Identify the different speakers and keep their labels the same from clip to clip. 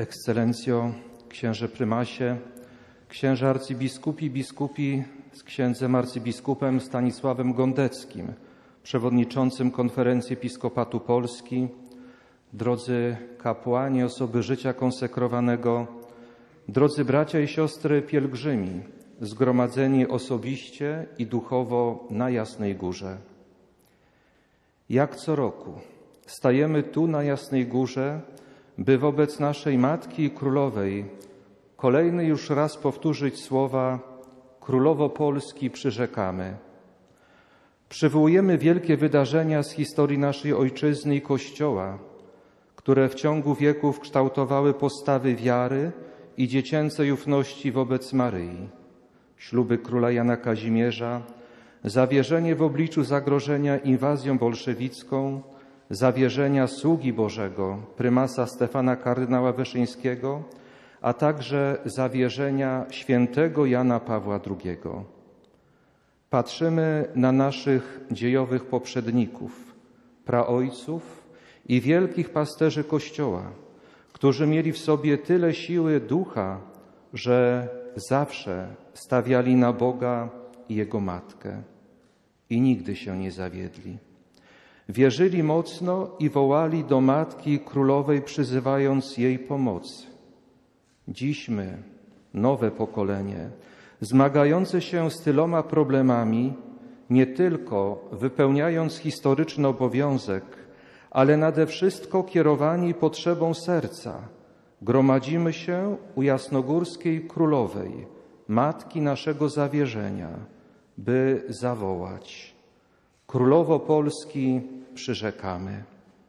Speaker 1: Ekscelencjo, księże prymasie, księże arcybiskupi, biskupi z księdzem arcybiskupem Stanisławem Gondeckim, przewodniczącym Konferencji Episkopatu Polski, drodzy kapłani, osoby życia konsekrowanego, drodzy bracia i siostry pielgrzymi, zgromadzeni osobiście i duchowo na Jasnej Górze. Jak co roku stajemy tu na Jasnej Górze, by wobec naszej Matki Królowej kolejny już raz powtórzyć słowa: Królowo Polski, przyrzekamy. Przywołujemy wielkie wydarzenia z historii naszej Ojczyzny i Kościoła, które w ciągu wieków kształtowały postawy wiary i dziecięcej ufności wobec Maryi. Śluby króla Jana Kazimierza, zawierzenie w obliczu zagrożenia inwazją bolszewicką, zawierzenia sługi Bożego, prymasa Stefana kardynała Wyszyńskiego, a także zawierzenia świętego Jana Pawła II. Patrzymy na naszych dziejowych poprzedników, praojców i wielkich pasterzy Kościoła, którzy mieli w sobie tyle siły ducha, że zawsze stawiali na Boga i Jego Matkę i nigdy się nie zawiedli. Wierzyli mocno i wołali do Matki Królowej, przyzywając jej pomocy. Dziś my, nowe pokolenie, zmagające się z tyloma problemami, nie tylko wypełniając historyczny obowiązek, ale nade wszystko kierowani potrzebą serca, gromadzimy się u Jasnogórskiej Królowej, Matki naszego zawierzenia, by zawołać: Królowo Polski, przyrzekamy.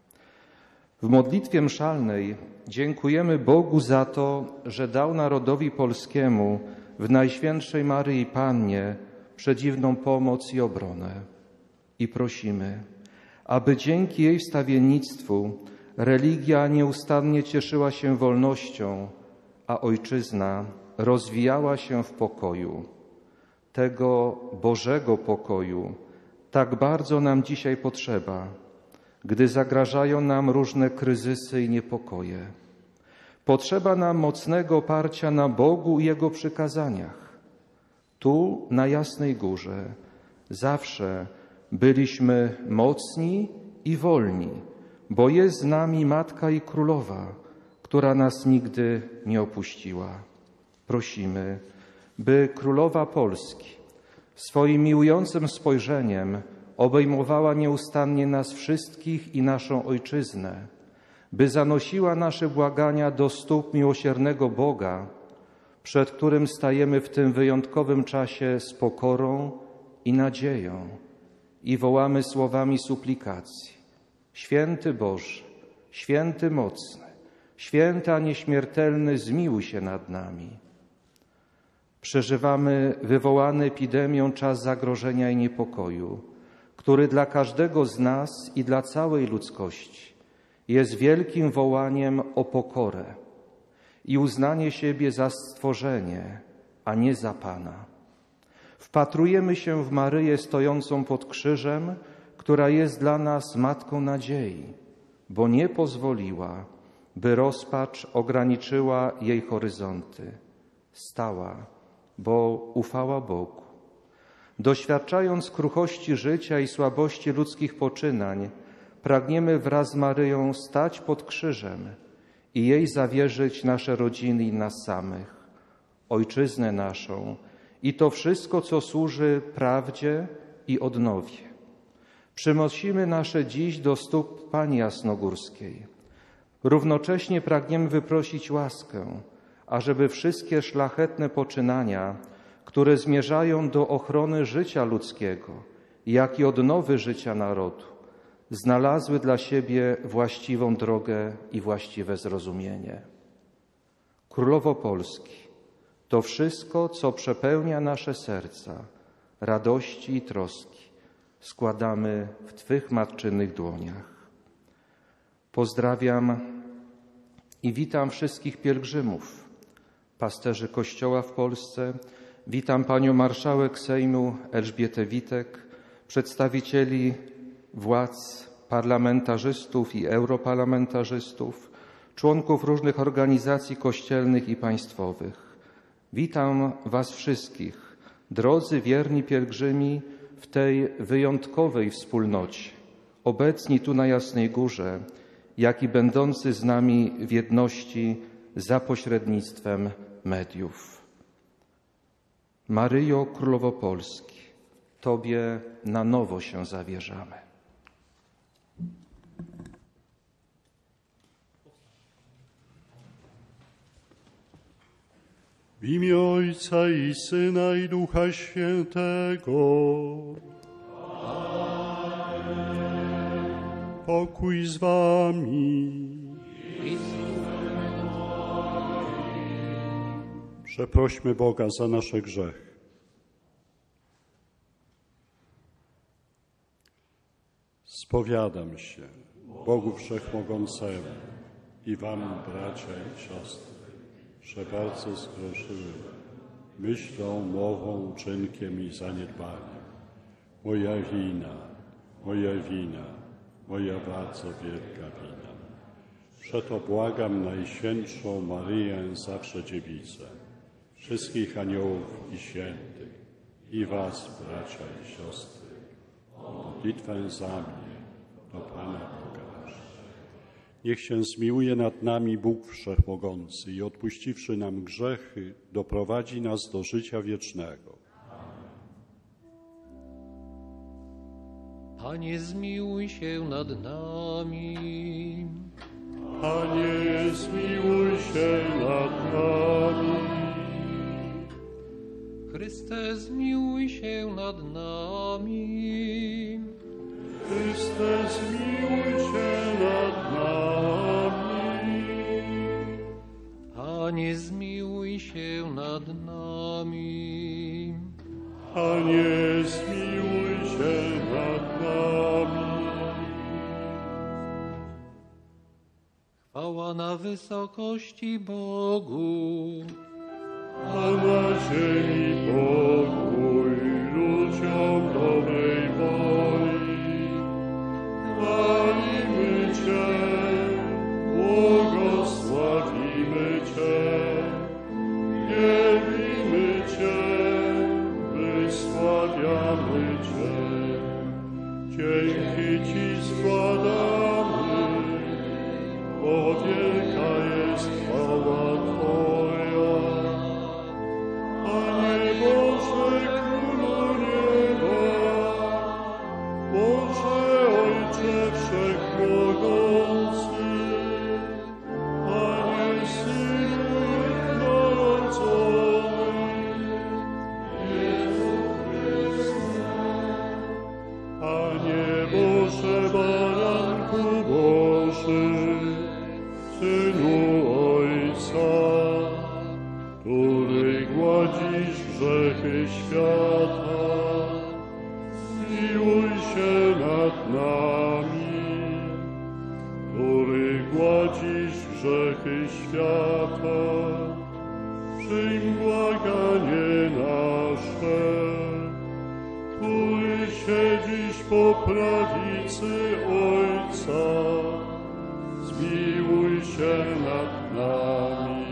Speaker 1: W modlitwie mszalnej dziękujemy Bogu za to, że dał narodowi polskiemu w Najświętszej Maryi Pannie przedziwną pomoc i obronę. I prosimy, aby dzięki jej wstawiennictwu religia nieustannie cieszyła się wolnością, a Ojczyzna rozwijała się w pokoju. Tego Bożego pokoju tak bardzo nam dzisiaj potrzeba, gdy zagrażają nam różne kryzysy i niepokoje. Potrzeba nam mocnego oparcia na Bogu i Jego przykazaniach. Tu, na Jasnej Górze, zawsze byliśmy mocni i wolni, bo jest z nami Matka i Królowa, która nas nigdy nie opuściła. Prosimy, by Królowa Polski swoim miłującym spojrzeniem obejmowała nieustannie nas wszystkich i naszą Ojczyznę, by zanosiła nasze błagania do stóp miłosiernego Boga, przed którym stajemy w tym wyjątkowym czasie z pokorą i nadzieją i wołamy słowami suplikacji: Święty Boże, Święty Mocny, Święty a nieśmiertelny, zmiłuj się nad nami. Przeżywamy wywołany epidemią czas zagrożenia i niepokoju, który dla każdego z nas i dla całej ludzkości jest wielkim wołaniem o pokorę i uznanie siebie za stworzenie, a nie za Pana. Wpatrujemy się w Maryję stojącą pod krzyżem, która jest dla nas Matką nadziei, bo nie pozwoliła, by rozpacz ograniczyła jej horyzonty. Stała, bo ufała Bogu. Doświadczając kruchości życia i słabości ludzkich poczynań, pragniemy wraz z Maryją stać pod krzyżem i jej zawierzyć nasze rodziny i nas samych, Ojczyznę naszą i to wszystko, co służy prawdzie i odnowie. Przynosimy nasze dziś do stóp Pani Jasnogórskiej. Równocześnie pragniemy wyprosić łaskę, ażeby wszystkie szlachetne poczynania, które zmierzają do ochrony życia ludzkiego, jak i odnowy życia narodu, znalazły dla siebie właściwą drogę i właściwe zrozumienie. Królowo Polski, to wszystko, co przepełnia nasze serca, radości i troski, składamy w Twych matczynych dłoniach. Pozdrawiam i witam wszystkich pielgrzymów, pasterzy Kościoła w Polsce. Witam Panią Marszałek Sejmu Elżbietę Witek, przedstawicieli władz, parlamentarzystów i europarlamentarzystów, członków różnych organizacji kościelnych i państwowych. Witam Was wszystkich, drodzy wierni pielgrzymi, w tej wyjątkowej wspólnocie, obecni tu na Jasnej Górze, jak i będący z nami w jedności za pośrednictwem mediów. Maryjo Królowo Polski, Tobie na nowo się zawierzamy.
Speaker 2: W imię Ojca i Syna i Ducha Świętego. Amen. Pokój z wami. Przeprośmy Boga za nasze grzechy. Spowiadam się Bogu Wszechmogącemu i wam, bracia i siostry, że bardzo zgrzeszyłem myślą, mową, uczynkiem i zaniedbaniem. Moja wina, moja bardzo wielka wina. Przeto błagam Najświętszą Maryję, zawsze Dziewicę, wszystkich aniołów i świętych i was, bracia i siostry, o modlitwę za mnie do Pana Boga naszego. Niech się zmiłuje nad nami Bóg Wszechmogący i odpuściwszy nam grzechy, doprowadzi nas do życia wiecznego.
Speaker 3: Panie, zmiłuj się nad nami.
Speaker 2: Panie, zmiłuj się nad nami.
Speaker 3: Chryste, zmiłuj się nad nami.
Speaker 2: Chryste, zmiłuj się nad nami.
Speaker 3: Panie, zmiłuj się nad nami.
Speaker 2: Panie, zmiłuj się nad nami.
Speaker 3: Chwała na wysokości Bogu,
Speaker 2: A na ziemi pokój ludziom dobrej woli. Chwalimy Cię, błogosławimy Cię, wielbimy Cię, wysławiamy Cię. Dzięki Ci składamy, bo wielka jest chwała Twoja. Panie Boże, Królu nieba, Boże Ojcze Wszechmogący, Panie Synu jednorodzony, Jezu Chryste, Panie Boże, Baranku Boży, Synu Ojca, który gładzisz grzechy świata, zmiłuj się nad nami. Który gładzisz grzechy świata, przyjm błaganie nasze. Który siedzisz po prawicy Ojca, zmiłuj się nad nami.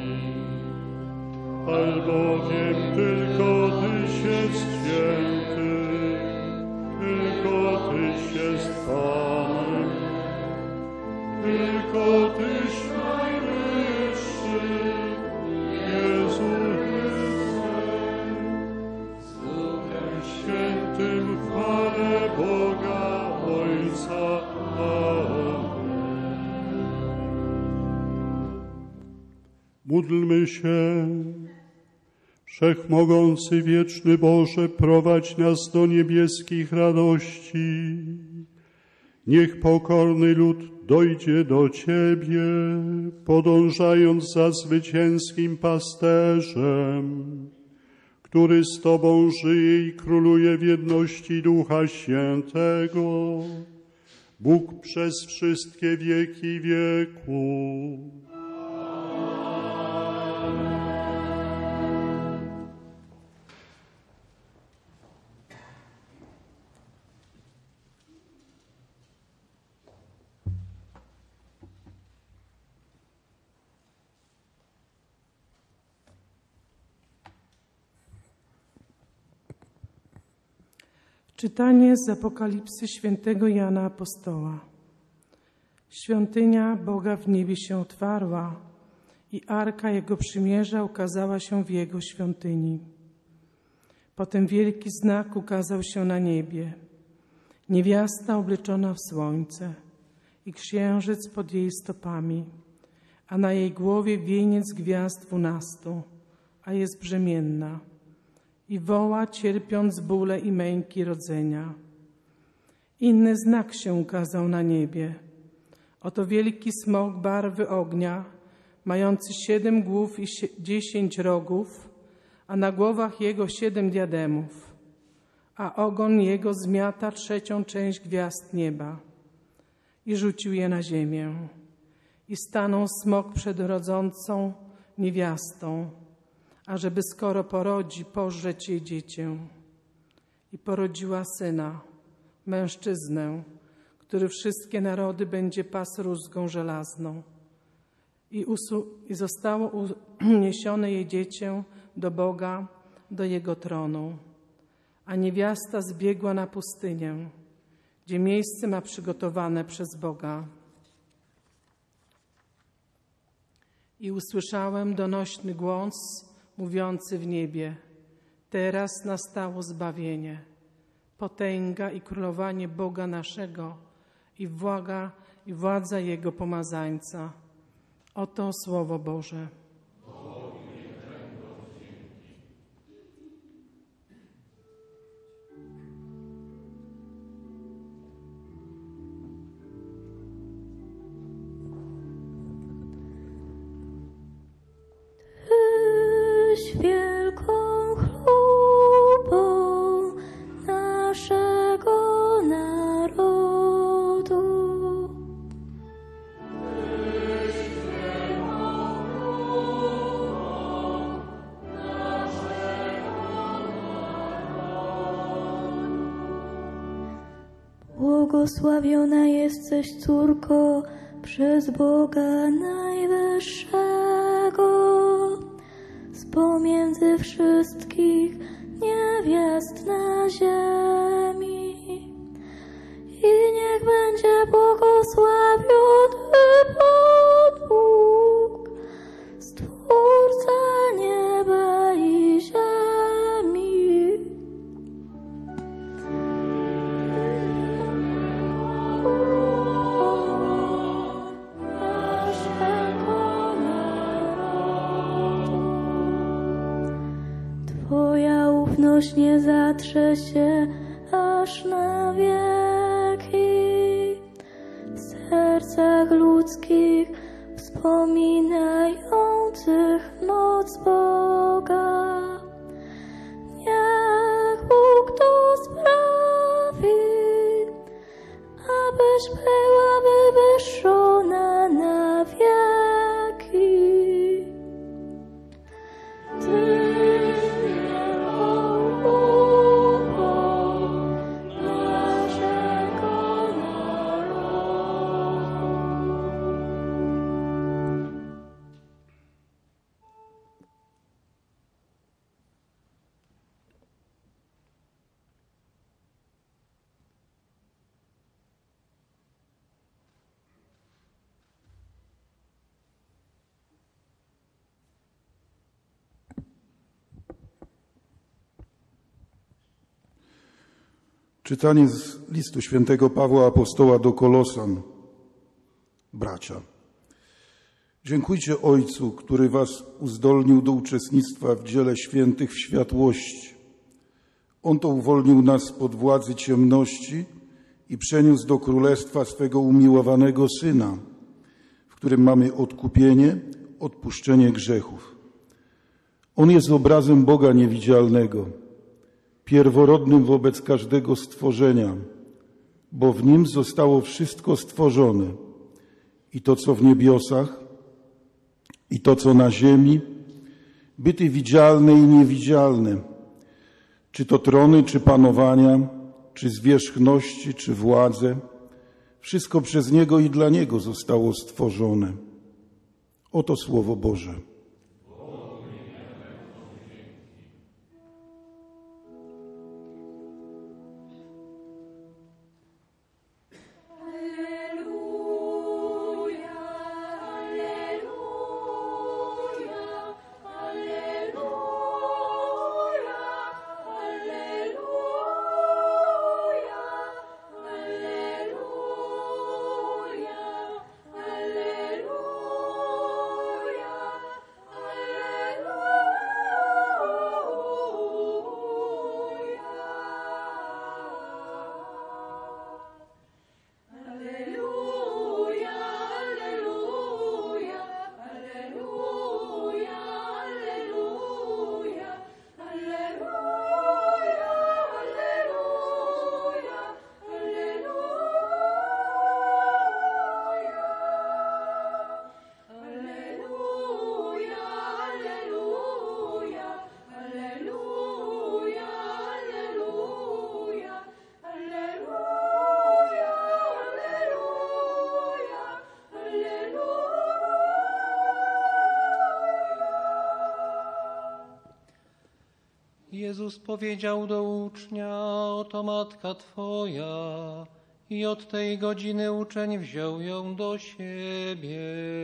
Speaker 2: Albowiem tylko Tyś jest święty, tylko Tyś jest Panem, tylko Tyś najwyższy, Jezu Chryste. Z Duchem Świętym w chwale Boga Ojca. Amen. Módlmy się. Wszechmogący, wieczny Boże, prowadź nas do niebieskich radości. Niech pokorny lud dojdzie do Ciebie, podążając za zwycięskim pasterzem, który z Tobą żyje i króluje w jedności Ducha Świętego, Bóg przez wszystkie wieki wieków.
Speaker 4: Czytanie z Apokalipsy świętego Jana Apostoła. Świątynia Boga w niebie się otwarła i arka Jego przymierza ukazała się w Jego świątyni. Potem wielki znak ukazał się na niebie. Niewiasta obleczona w słońce i księżyc pod jej stopami, a na jej głowie wieniec gwiazd 12, a jest brzemienna. I woła, cierpiąc bóle i męki rodzenia. Inny znak się ukazał na niebie. Oto wielki smok barwy ognia, mający 7 głów i 10 rogów, a na głowach jego 7 diademów, a ogon jego zmiata 3. część gwiazd nieba. I rzucił je na ziemię. I stanął smok przed rodzącą niewiastą, ażeby skoro porodzi, pożreć jej dziecię. I porodziła syna, mężczyznę, który wszystkie narody będzie pasł rózgą żelazną. I zostało uniesione jej dziecię do Boga, do Jego tronu. A niewiasta zbiegła na pustynię, gdzie miejsce ma przygotowane przez Boga. I usłyszałem donośny głos mówiący w niebie: teraz nastało zbawienie, potęga i królowanie Boga naszego i władza Jego pomazańca. Oto Słowo Boże.
Speaker 5: Wielką chlubą naszego narodu. Błogosławiona jesteś, córko, przez Boga Najwyższego. Pomiędzy wszystkich niewiast na ziemi. I niech będzie błogosławiony Pan Bóg, Stwórca nieba i ziemi. Twoja ufność nie zatrze się aż na wieki. W sercach ludzkich wspominających moc Boga. Niech Bóg to sprawi, abyś była wywyższona na wieki.
Speaker 6: Czytanie z listu świętego Pawła Apostoła do Kolosan. Bracia, dziękujcie Ojcu, który was uzdolnił do uczestnictwa w dziele świętych w światłości. On to uwolnił nas spod władzy ciemności i przeniósł do królestwa swego umiłowanego Syna, w którym mamy odkupienie, odpuszczenie grzechów. On jest obrazem Boga niewidzialnego, pierworodnym wobec każdego stworzenia, bo w Nim zostało wszystko stworzone, i to, co w niebiosach, i to, co na ziemi, byty widzialne i niewidzialne, czy to trony, czy panowania, czy zwierzchności, czy władze, wszystko przez Niego i dla Niego zostało stworzone. Oto Słowo Boże.
Speaker 3: Jezus powiedział do ucznia: oto matka Twoja. I od tej godziny uczeń wziął ją do siebie.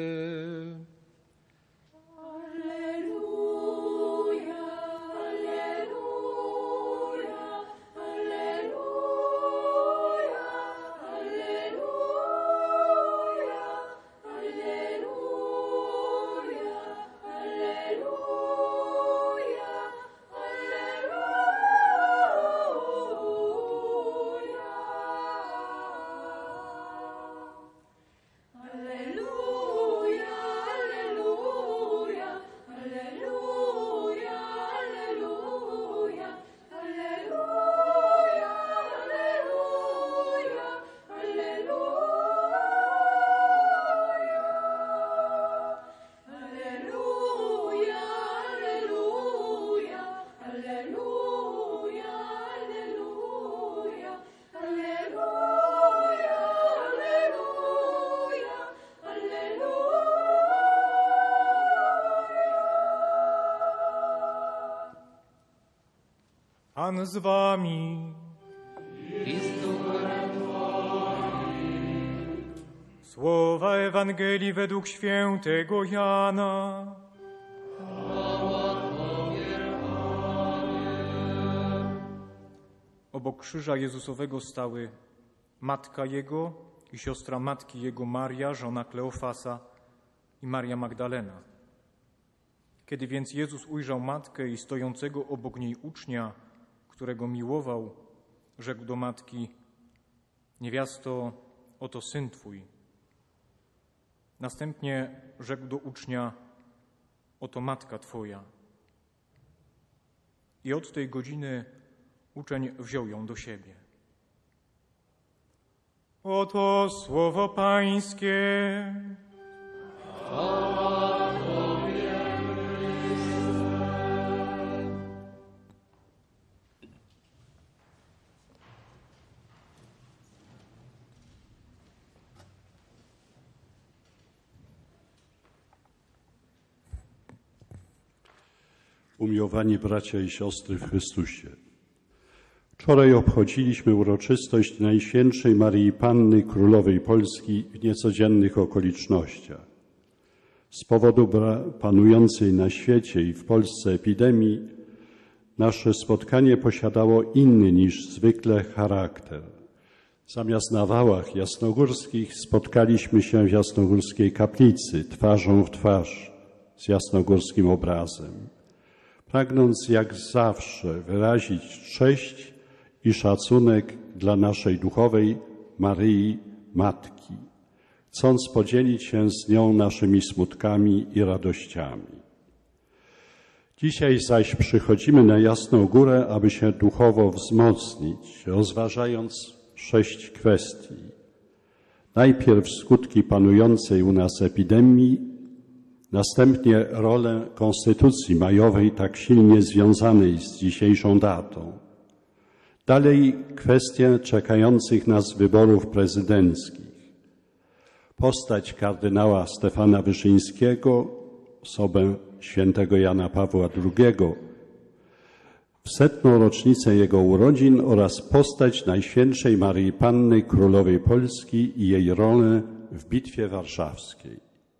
Speaker 7: Pan z wami. Słowa Ewangelii według świętego Jana. Obok krzyża Jezusowego stały matka Jego i siostra matki Jego Maria, żona Kleofasa, i Maria Magdalena. Kiedy więc Jezus ujrzał matkę i stojącego obok niej ucznia, którego miłował, rzekł do matki: niewiasto, oto syn Twój. Następnie rzekł do ucznia: oto matka Twoja. I od tej godziny uczeń wziął ją do siebie. Oto słowo Pańskie.
Speaker 2: Umiłowani bracia i siostry w Chrystusie, wczoraj obchodziliśmy uroczystość Najświętszej Maryi Panny, Królowej Polski w niecodziennych okolicznościach. Z powodu panującej na świecie i w Polsce epidemii nasze spotkanie posiadało inny niż zwykle charakter. Zamiast na wałach jasnogórskich spotkaliśmy się w jasnogórskiej kaplicy, twarzą w twarz z jasnogórskim obrazem, pragnąc jak zawsze wyrazić cześć i szacunek dla naszej duchowej Maryi Matki, chcąc podzielić się z nią naszymi smutkami i radościami. Dzisiaj zaś przychodzimy na Jasną Górę, aby się duchowo wzmocnić, rozważając 6 kwestii. Najpierw skutki panującej u nas epidemii, następnie rolę Konstytucji majowej tak silnie związanej z dzisiejszą datą. Dalej kwestie czekających nas wyborów prezydenckich. Postać kardynała Stefana Wyszyńskiego, osobę świętego Jana Pawła II, w 100. rocznicę jego urodzin oraz postać Najświętszej Maryi Panny, Królowej Polski i jej rolę w Bitwie Warszawskiej.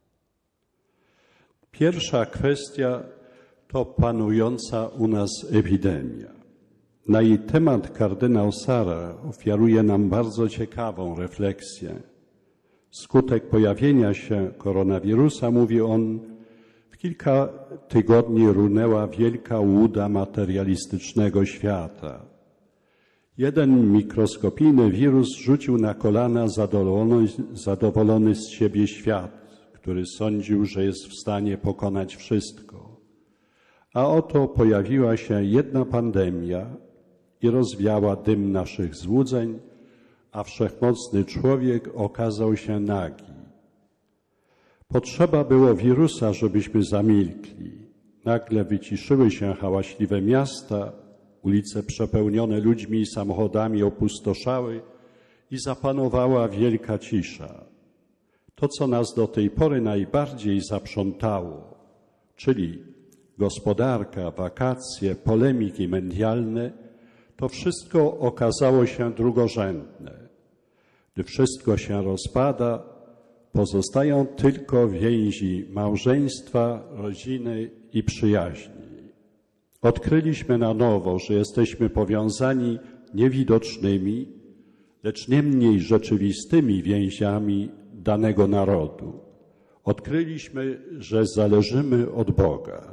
Speaker 2: Pierwsza kwestia to panująca u nas epidemia. Na jej temat kardynał Sarah ofiaruje nam bardzo ciekawą refleksję. Skutek pojawienia się koronawirusa, mówi on, w kilka tygodni runęła wielka łuda materialistycznego świata. Jeden mikroskopijny wirus rzucił na kolana zadowolony z siebie świat, który sądził, że jest w stanie pokonać wszystko. A oto pojawiła się jedna pandemia i rozwiała dym naszych złudzeń, a wszechmocny człowiek okazał się nagi. Potrzeba było wirusa, żebyśmy zamilkli. Nagle wyciszyły się hałaśliwe miasta, ulice przepełnione ludźmi i samochodami opustoszały i zapanowała wielka cisza. To, co nas do tej pory najbardziej zaprzątało, czyli gospodarka, wakacje, polemiki medialne, to wszystko okazało się drugorzędne. Gdy wszystko się rozpada, pozostają tylko więzi małżeństwa, rodziny i przyjaźni. Odkryliśmy na nowo, że jesteśmy powiązani niewidocznymi, lecz nie mniej rzeczywistymi więziami danego narodu. Odkryliśmy, że zależymy od Boga.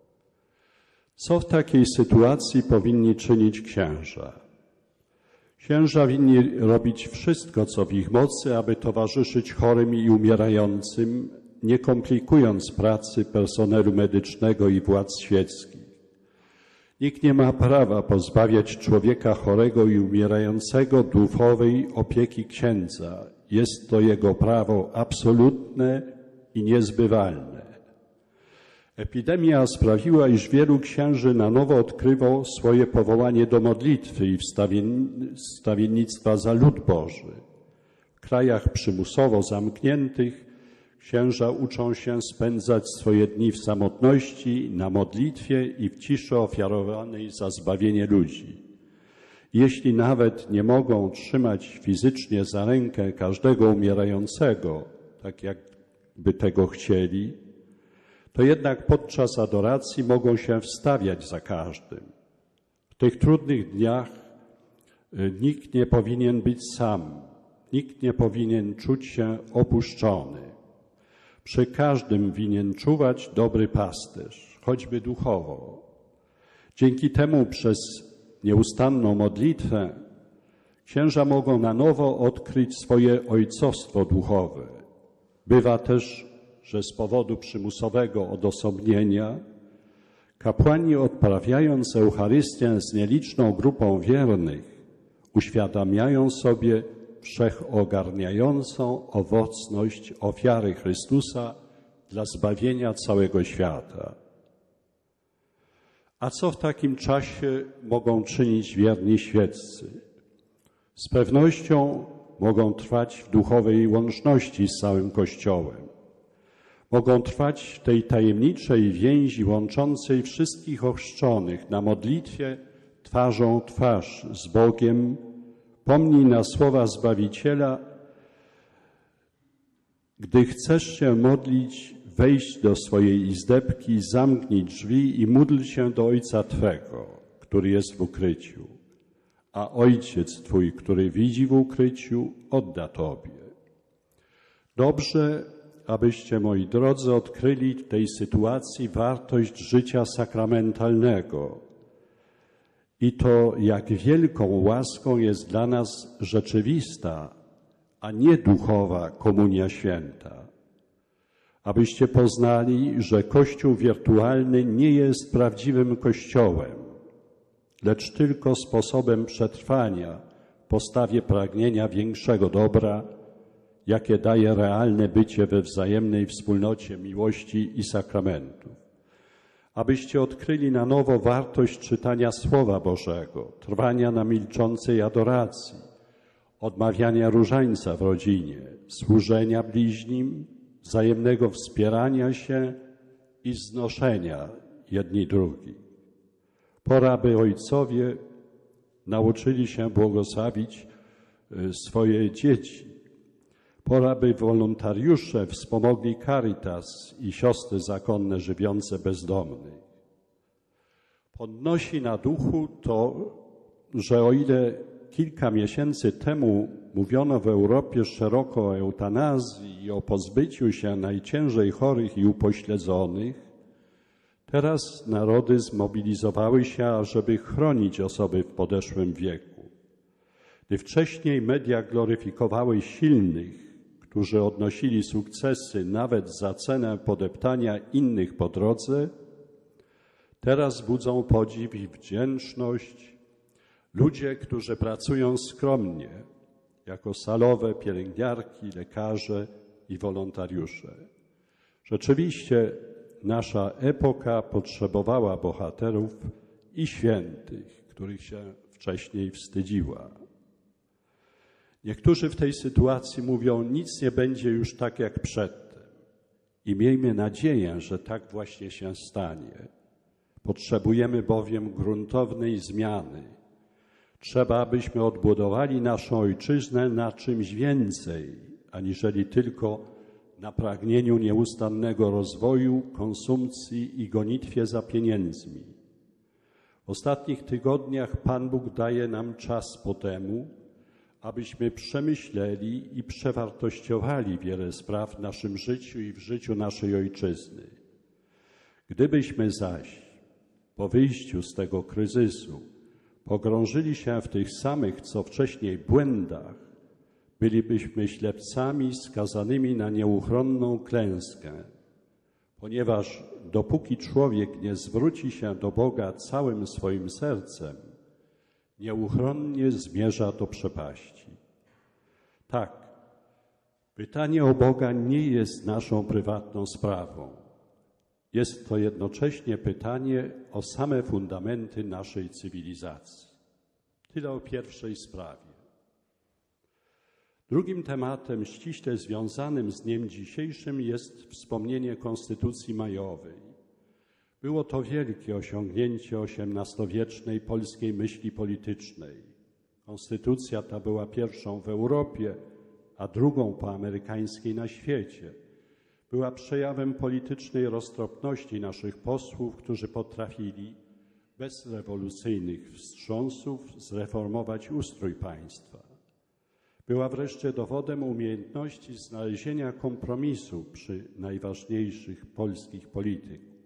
Speaker 2: Co w takiej sytuacji powinni czynić księża? Księża winni robić wszystko, co w ich mocy, aby towarzyszyć chorym i umierającym, nie komplikując pracy personelu medycznego i władz świeckich. Nikt nie ma prawa pozbawiać człowieka chorego i umierającego duchowej opieki księdza. Jest to jego prawo absolutne i niezbywalne. Epidemia sprawiła, iż wielu księży na nowo odkryło swoje powołanie do modlitwy i wstawiennictwa za lud Boży. W krajach przymusowo zamkniętych księża uczą się spędzać swoje dni w samotności, na modlitwie i w ciszy ofiarowanej za zbawienie ludzi. Jeśli nawet nie mogą trzymać fizycznie za rękę każdego umierającego, tak jakby tego chcieli, to jednak podczas adoracji mogą się wstawiać za każdym. W tych trudnych dniach nikt nie powinien być sam, nikt nie powinien czuć się opuszczony. Przy każdym winien czuwać dobry pasterz, choćby duchowo. Dzięki temu przez nieustanną modlitwę księża mogą na nowo odkryć swoje ojcostwo duchowe. Bywa też, że z powodu przymusowego odosobnienia kapłani, odprawiając Eucharystię z nieliczną grupą wiernych, uświadamiają sobie wszechogarniającą owocność ofiary Chrystusa dla zbawienia całego świata. A co w takim czasie mogą czynić wierni świeccy? Z pewnością mogą trwać w duchowej łączności z całym Kościołem. Mogą trwać w tej tajemniczej więzi łączącej wszystkich ochrzczonych na modlitwie twarzą w twarz z Bogiem. Pomnij na słowa Zbawiciela: gdy chcesz się modlić, wejdź do swojej izdebki, zamknij drzwi i módl się do Ojca Twego, który jest w ukryciu, a Ojciec Twój, który widzi w ukryciu, odda Tobie. Dobrze, abyście, moi drodzy, odkryli w tej sytuacji wartość życia sakramentalnego i to, jak wielką łaską jest dla nas rzeczywista, a nie duchowa Komunia Święta. Abyście poznali, że Kościół wirtualny nie jest prawdziwym Kościołem, lecz tylko sposobem przetrwania w postawie pragnienia większego dobra, jakie daje realne bycie we wzajemnej wspólnocie miłości i sakramentów. Abyście odkryli na nowo wartość czytania Słowa Bożego, trwania na milczącej adoracji, odmawiania różańca w rodzinie, służenia bliźnim, wzajemnego wspierania się i znoszenia jedni drugich. Pora, by ojcowie nauczyli się błogosławić swoje dzieci. Pora, by wolontariusze wspomogli Caritas i siostry zakonne żywiące bezdomnych. Podnosi na duchu to, że o ile kilka miesięcy temu mówiono w Europie szeroko o eutanazji i o pozbyciu się najciężej chorych i upośledzonych, teraz narody zmobilizowały się, ażeby chronić osoby w podeszłym wieku. Gdy wcześniej media gloryfikowały silnych, którzy odnosili sukcesy nawet za cenę podeptania innych po drodze, teraz budzą podziw i wdzięczność ludzie, którzy pracują skromnie, jako salowe, pielęgniarki, lekarze i wolontariusze. Rzeczywiście nasza epoka potrzebowała bohaterów i świętych, których się wcześniej wstydziła. Niektórzy w tej sytuacji mówią, nic nie będzie już tak jak przedtem. I miejmy nadzieję, że tak właśnie się stanie. Potrzebujemy bowiem gruntownej zmiany. Trzeba, abyśmy odbudowali naszą ojczyznę na czymś więcej, aniżeli tylko na pragnieniu nieustannego rozwoju, konsumpcji i gonitwie za pieniędzmi. W ostatnich tygodniach Pan Bóg daje nam czas po temu, abyśmy przemyśleli i przewartościowali wiele spraw w naszym życiu i w życiu naszej ojczyzny. Gdybyśmy zaś po wyjściu z tego kryzysu pogrążyli się w tych samych, co wcześniej, błędach, bylibyśmy ślepcami skazanymi na nieuchronną klęskę, ponieważ dopóki człowiek nie zwróci się do Boga całym swoim sercem, nieuchronnie zmierza do przepaści. Tak, pytanie o Boga nie jest naszą prywatną sprawą. Jest to jednocześnie pytanie o same fundamenty naszej cywilizacji. Tyle o pierwszej sprawie. Drugim tematem ściśle związanym z dniem dzisiejszym jest wspomnienie Konstytucji Majowej. Było to wielkie osiągnięcie XVIII-wiecznej polskiej myśli politycznej. Konstytucja ta była pierwszą w Europie, a drugą po amerykańskiej na świecie. Była przejawem politycznej roztropności naszych posłów, którzy potrafili bez rewolucyjnych wstrząsów zreformować ustrój państwa. Była wreszcie dowodem umiejętności znalezienia kompromisu przy najważniejszych polskich polityków.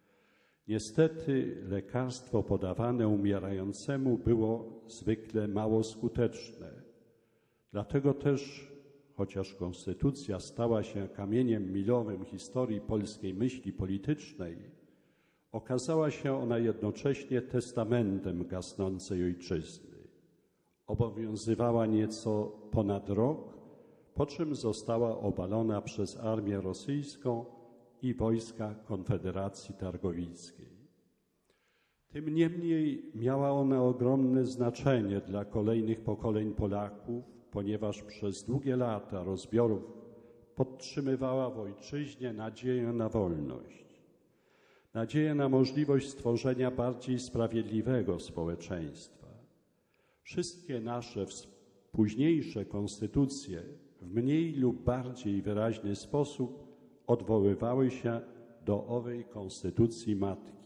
Speaker 2: Niestety lekarstwo podawane umierającemu było zwykle mało skuteczne. Dlatego też, chociaż Konstytucja stała się kamieniem milowym historii polskiej myśli politycznej, okazała się ona jednocześnie testamentem gasnącej ojczyzny. Obowiązywała nieco ponad rok, po czym została obalona przez armię rosyjską i wojska Konfederacji Targowickiej. Tym niemniej miała ona ogromne znaczenie dla kolejnych pokoleń Polaków, ponieważ przez długie lata rozbiorów podtrzymywała w ojczyźnie nadzieję na wolność, nadzieję na możliwość stworzenia bardziej sprawiedliwego społeczeństwa. Wszystkie nasze późniejsze konstytucje w mniej lub bardziej wyraźny sposób odwoływały się do owej konstytucji matki.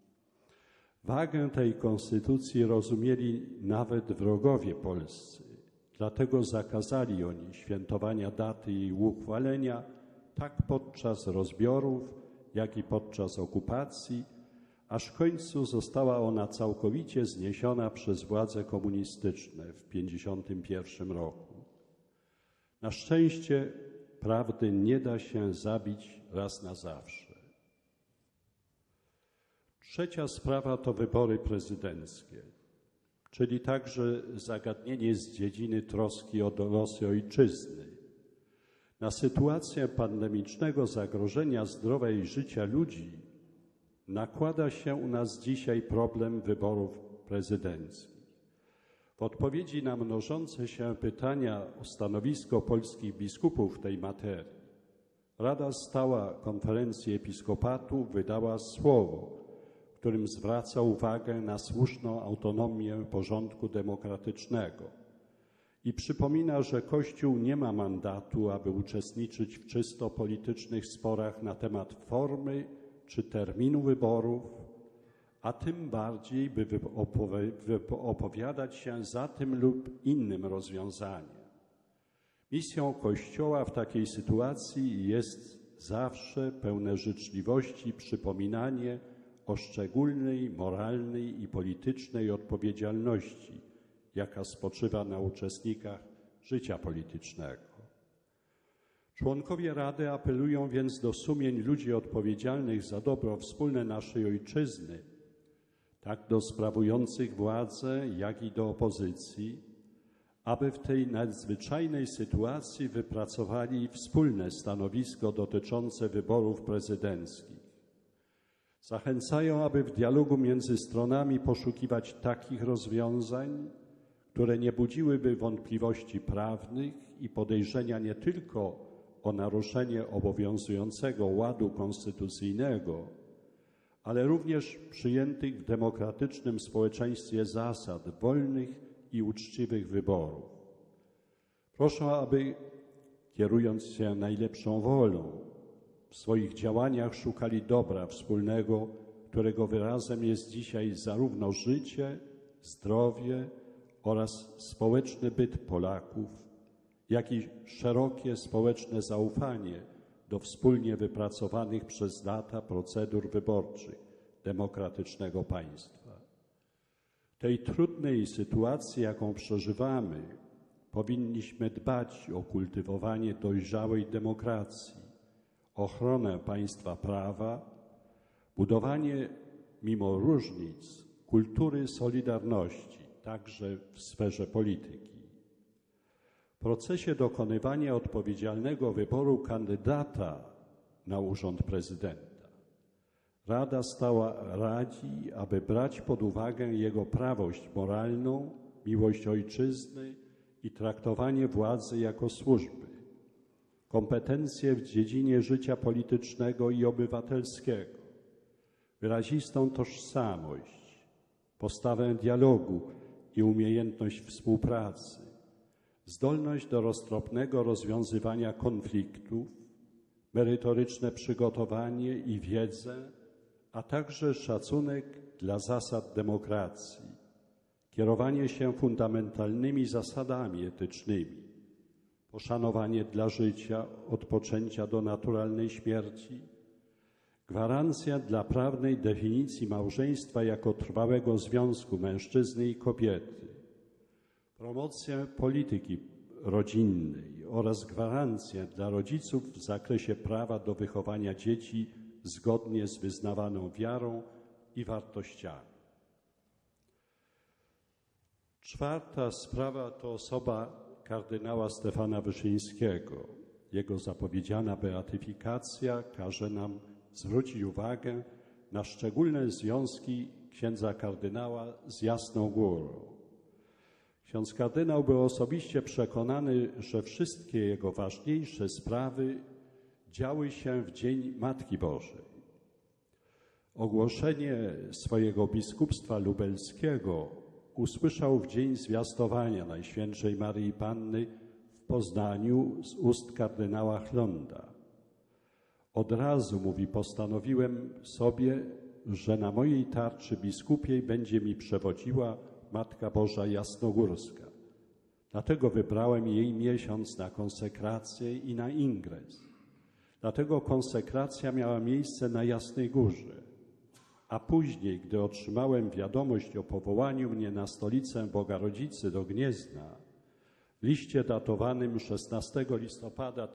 Speaker 2: Wagę tej konstytucji rozumieli nawet wrogowie polscy, dlatego zakazali oni świętowania daty jej uchwalenia tak podczas rozbiorów, jak i podczas okupacji, aż w końcu została ona całkowicie zniesiona przez władze komunistyczne w 1951 roku. Na szczęście prawdy nie da się zabić raz na zawsze. Trzecia sprawa to wybory prezydenckie, czyli także zagadnienie z dziedziny troski o losy ojczyzny. Na sytuację pandemicznego zagrożenia zdrowia i życia ludzi nakłada się u nas dzisiaj problem wyborów prezydenckich. W odpowiedzi na mnożące się pytania o stanowisko polskich biskupów w tej materii, Rada Stała Konferencji Episkopatu wydała słowo, w którym zwraca uwagę na słuszną autonomię porządku demokratycznego i przypomina, że Kościół nie ma mandatu, aby uczestniczyć w czysto politycznych sporach na temat formy czy terminu wyborów, a tym bardziej, by opowiadać się za tym lub innym rozwiązaniem. Misją Kościoła w takiej sytuacji jest zawsze pełne życzliwości przypominanie o szczególnej moralnej i politycznej odpowiedzialności, jaka spoczywa na uczestnikach życia politycznego. Członkowie Rady apelują więc do sumień ludzi odpowiedzialnych za dobro wspólne naszej ojczyzny, tak do sprawujących władzę, jak i do opozycji, aby w tej nadzwyczajnej sytuacji wypracowali wspólne stanowisko dotyczące wyborów prezydenckich. Zachęcają, aby w dialogu między stronami poszukiwać takich rozwiązań, które nie budziłyby wątpliwości prawnych i podejrzenia nie tylko o naruszenie obowiązującego ładu konstytucyjnego, ale również przyjętych w demokratycznym społeczeństwie zasad wolnych i uczciwych wyborów. Proszę, aby kierując się najlepszą wolą, w swoich działaniach szukali dobra wspólnego, którego wyrazem jest dzisiaj zarówno życie, zdrowie oraz społeczny byt Polaków, jak i szerokie społeczne zaufanie do wspólnie wypracowanych przez lata procedur wyborczych demokratycznego państwa. W tej trudnej sytuacji, jaką przeżywamy, powinniśmy dbać o kultywowanie dojrzałej demokracji, ochronę państwa prawa, budowanie mimo różnic kultury solidarności, także w sferze polityki. W procesie dokonywania odpowiedzialnego wyboru kandydata na urząd prezydenta Rada Stała radzi, aby brać pod uwagę jego prawość moralną, miłość ojczyzny i traktowanie władzy jako służby, kompetencje w dziedzinie życia politycznego i obywatelskiego, wyrazistą tożsamość, postawę dialogu i umiejętność współpracy, zdolność do roztropnego rozwiązywania konfliktów, merytoryczne przygotowanie i wiedzę, a także szacunek dla zasad demokracji, kierowanie się fundamentalnymi zasadami etycznymi, poszanowanie dla życia od poczęcia do naturalnej śmierci, gwarancja dla prawnej definicji małżeństwa jako trwałego związku mężczyzny i kobiety, promocja polityki rodzinnej oraz gwarancja dla rodziców w zakresie prawa do wychowania dzieci zgodnie z wyznawaną wiarą i wartościami. Czwarta sprawa to osoba kardynała Stefana Wyszyńskiego. Jego zapowiedziana beatyfikacja każe nam zwrócić uwagę na szczególne związki księdza kardynała z Jasną Górą. Ksiądz kardynał był osobiście przekonany, że wszystkie jego ważniejsze sprawy działy się w Dzień Matki Bożej. Ogłoszenie swojego biskupstwa lubelskiego usłyszał w dzień zwiastowania Najświętszej Maryi Panny w Poznaniu z ust kardynała Chlonda. Od razu, mówi, postanowiłem sobie, że na mojej tarczy biskupiej będzie mi przewodziła Matka Boża Jasnogórska. Dlatego wybrałem jej miesiąc na konsekrację i na ingres. Dlatego konsekracja miała miejsce na Jasnej Górze. A później, gdy otrzymałem wiadomość o powołaniu mnie na stolicę Bogarodzicy do Gniezna, w liście datowanym 16 listopada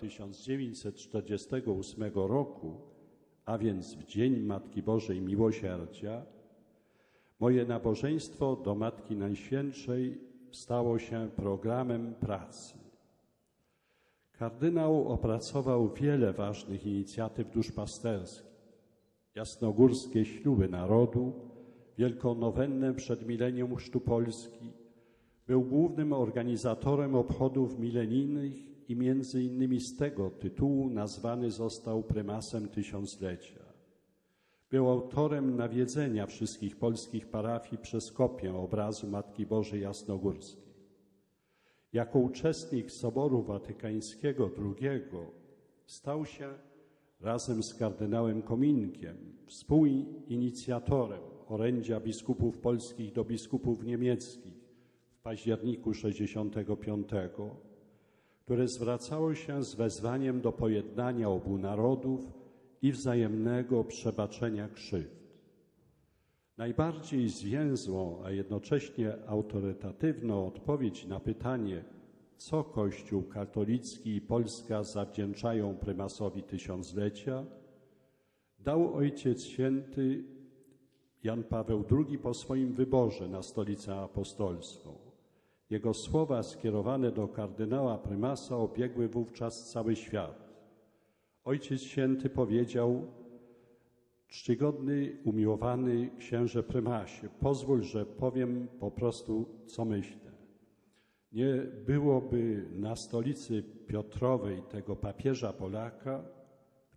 Speaker 2: 1948 roku, a więc w Dzień Matki Bożej Miłosierdzia, moje nabożeństwo do Matki Najświętszej stało się programem pracy. Kardynał opracował wiele ważnych inicjatyw duszpasterskich. Jasnogórskie śluby narodu, wielką nowennę przed milenium Chrztu Polski. Był głównym organizatorem obchodów milenijnych i między innymi z tego tytułu nazwany został prymasem tysiąclecia. Był autorem nawiedzenia wszystkich polskich parafii przez kopię obrazu Matki Bożej Jasnogórskiej. Jako uczestnik Soboru Watykańskiego II stał się razem z kardynałem Kominkiem współinicjatorem orędzia biskupów polskich do biskupów niemieckich w październiku 1965, które zwracało się z wezwaniem do pojednania obu narodów i wzajemnego przebaczenia krzywd. Najbardziej zwięzłą, a jednocześnie autorytatywną odpowiedź na pytanie, co Kościół katolicki i Polska zawdzięczają prymasowi tysiąclecia, dał Ojciec Święty Jan Paweł II po swoim wyborze na Stolicę Apostolską. Jego słowa skierowane do kardynała prymasa obiegły wówczas cały świat. Ojciec Święty powiedział: czcigodny, umiłowany księże prymasie, pozwól, że powiem po prostu, co myślę. Nie byłoby na Stolicy Piotrowej tego papieża Polaka,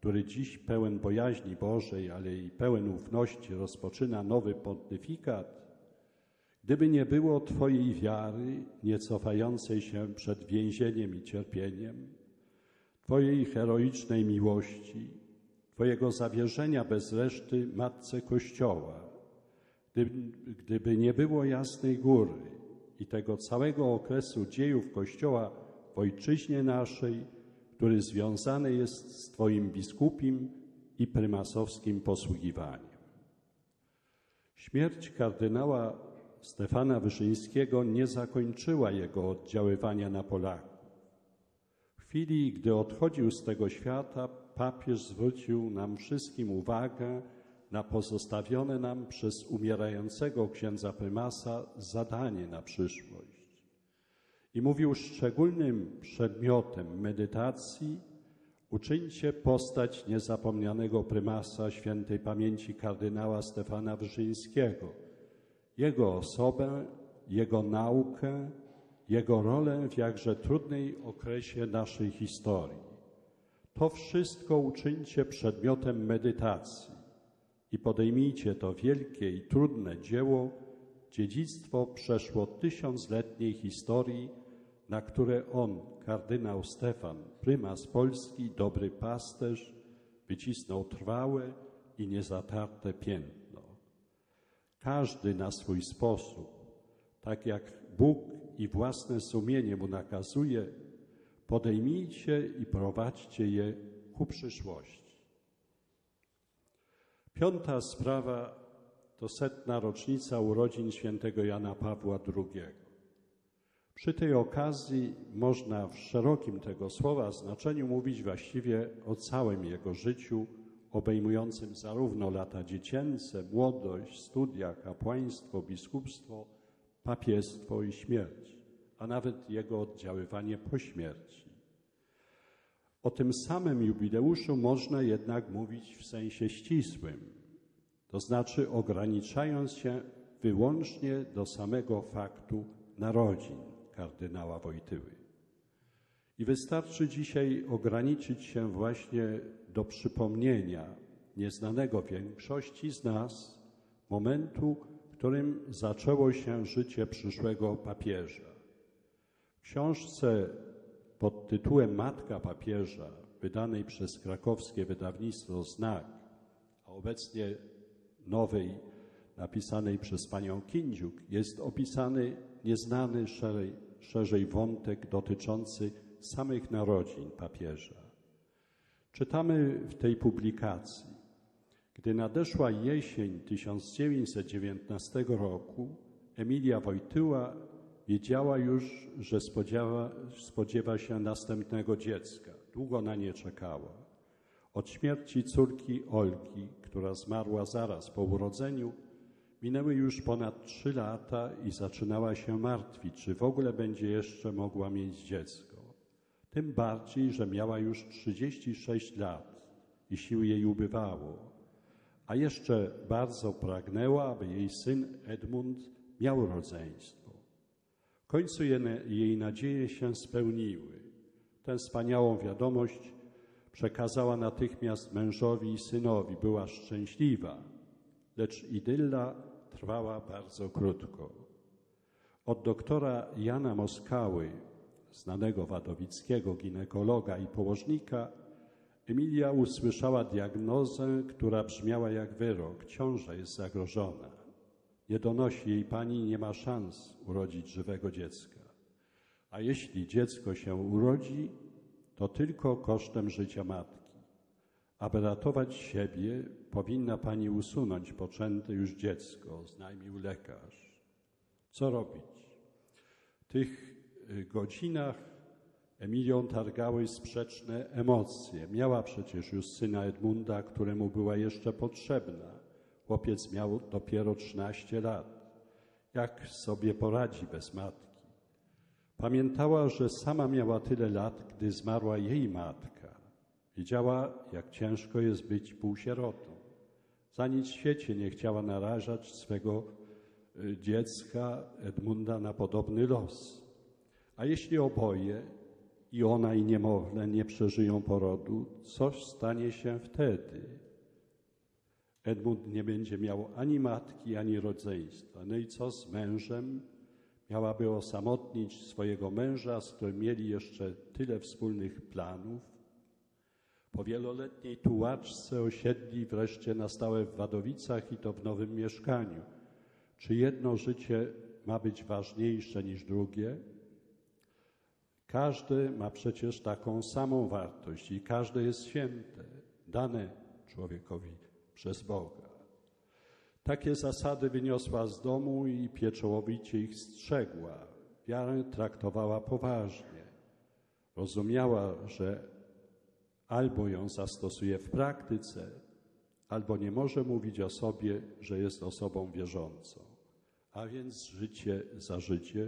Speaker 2: który dziś pełen bojaźni Bożej, ale i pełen ufności rozpoczyna nowy pontyfikat, gdyby nie było Twojej wiary, nie cofającej się przed więzieniem i cierpieniem, Twojej heroicznej miłości, Twojego zawierzenia bez reszty Matce Kościoła, gdyby nie było Jasnej Góry i tego całego okresu dziejów Kościoła w ojczyźnie naszej, który związany jest z Twoim biskupim i prymasowskim posługiwaniem. Śmierć kardynała Stefana Wyszyńskiego nie zakończyła jego oddziaływania na Polaków. W chwili, gdy odchodził z tego świata, papież zwrócił nam wszystkim uwagę na pozostawione nam przez umierającego księdza prymasa zadanie na przyszłość. I mówił, szczególnym przedmiotem medytacji uczyńcie postać niezapomnianego prymasa świętej pamięci kardynała Stefana Wyszyńskiego, jego osobę, jego naukę, jego rolę w jakże trudnej okresie naszej historii. To wszystko uczyńcie przedmiotem medytacji i podejmijcie to wielkie i trudne dzieło, dziedzictwo przeszło 1000-letniej historii, na które on, kardynał Stefan, prymas Polski, dobry pasterz, wycisnął trwałe i niezatarte piętno. Każdy na swój sposób, tak jak Bóg i własne sumienie mu nakazuje, podejmijcie i prowadźcie je ku przyszłości. 5. sprawa to 100. rocznica urodzin świętego Jana Pawła II. Przy tej okazji można w szerokim tego słowa znaczeniu mówić właściwie o całym jego życiu, obejmującym zarówno lata dziecięce, młodość, studia, kapłaństwo, biskupstwo, papiestwo i śmierć, a nawet jego oddziaływanie po śmierci. O tym samym jubileuszu można jednak mówić w sensie ścisłym, to znaczy ograniczając się wyłącznie do samego faktu narodzin kardynała Wojtyły. I wystarczy dzisiaj ograniczyć się właśnie do przypomnienia nieznanego większości z nas momentu, w którym zaczęło się życie przyszłego papieża. W książce pod tytułem Matka Papieża, wydanej przez krakowskie wydawnictwo Znak, a obecnie nowej, napisanej przez panią Kindziuk, jest opisany nieznany szerzej wątek dotyczący samych narodzin papieża. Czytamy w tej publikacji: gdy nadeszła jesień 1919 roku, Emilia Wojtyła wiedziała już, że spodziewa się następnego dziecka. Długo na nie czekała. Od śmierci córki Olgi, która zmarła zaraz po urodzeniu, minęły już ponad 3 lata i zaczynała się martwić, czy w ogóle będzie jeszcze mogła mieć dziecko. Tym bardziej, że miała już 36 lat i sił jej ubywało, a jeszcze bardzo pragnęła, aby jej syn Edmund miał rodzeństwo. W końcu jej nadzieje się spełniły. Tę wspaniałą wiadomość przekazała natychmiast mężowi i synowi. Była szczęśliwa, lecz idylla trwała bardzo krótko. Od doktora Jana Moskały, znanego wadowickiego ginekologa i położnika, Emilia usłyszała diagnozę, która brzmiała jak wyrok: ciąża jest zagrożona. Nie donosi jej pani, nie ma szans urodzić żywego dziecka. A jeśli dziecko się urodzi, to tylko kosztem życia matki. Aby ratować siebie, powinna pani usunąć poczęte już dziecko, oznajmił lekarz. Co robić? W tych godzinach Emilią targały sprzeczne emocje. Miała przecież już syna Edmunda, któremu była jeszcze potrzebna. Chłopiec miał dopiero 13 lat. Jak sobie poradzi bez matki? Pamiętała, że sama miała tyle lat, gdy zmarła jej matka. Wiedziała, jak ciężko jest być półsierotą. Za nic w świecie nie chciała narażać swego dziecka Edmunda na podobny los. A jeśli oboje, i ona i niemowlę nie przeżyją porodu, coś stanie się wtedy? Edmund nie będzie miał ani matki, ani rodzeństwa. No i co z mężem? Miałaby osamotnić swojego męża, z którym mieli jeszcze tyle wspólnych planów. Po wieloletniej tułaczce osiedli wreszcie na stałe w Wadowicach i to w nowym mieszkaniu. Czy jedno życie ma być ważniejsze niż drugie? Każde ma przecież taką samą wartość i każde jest święte, dane człowiekowi przez Boga. Takie zasady wyniosła z domu i pieczołowicie ich strzegła. Wiarę traktowała poważnie. Rozumiała, że albo ją zastosuje w praktyce, albo nie może mówić o sobie, że jest osobą wierzącą. A więc życie za życie.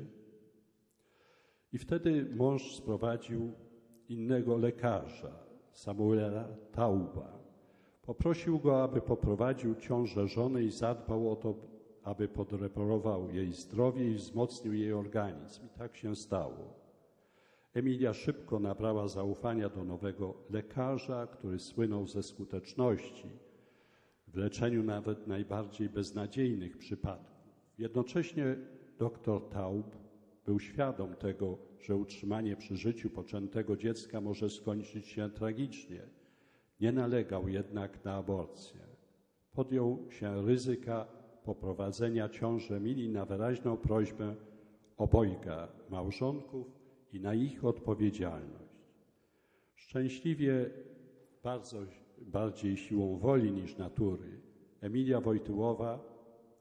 Speaker 2: I wtedy mąż sprowadził innego lekarza, Samuela Tauba. Poprosił go, aby poprowadził ciążę żony i zadbał o to, aby podreperował jej zdrowie i wzmocnił jej organizm. I tak się stało. Emilia szybko nabrała zaufania do nowego lekarza, który słynął ze skuteczności w leczeniu nawet najbardziej beznadziejnych przypadków. Jednocześnie dr Taub był świadom tego, że utrzymanie przy życiu poczętego dziecka może skończyć się tragicznie. Nie nalegał jednak na aborcję. Podjął się ryzyka poprowadzenia ciąży Emilii na wyraźną prośbę obojga małżonków i na ich odpowiedzialność. Szczęśliwie, bardziej siłą woli niż natury, Emilia Wojtyłowa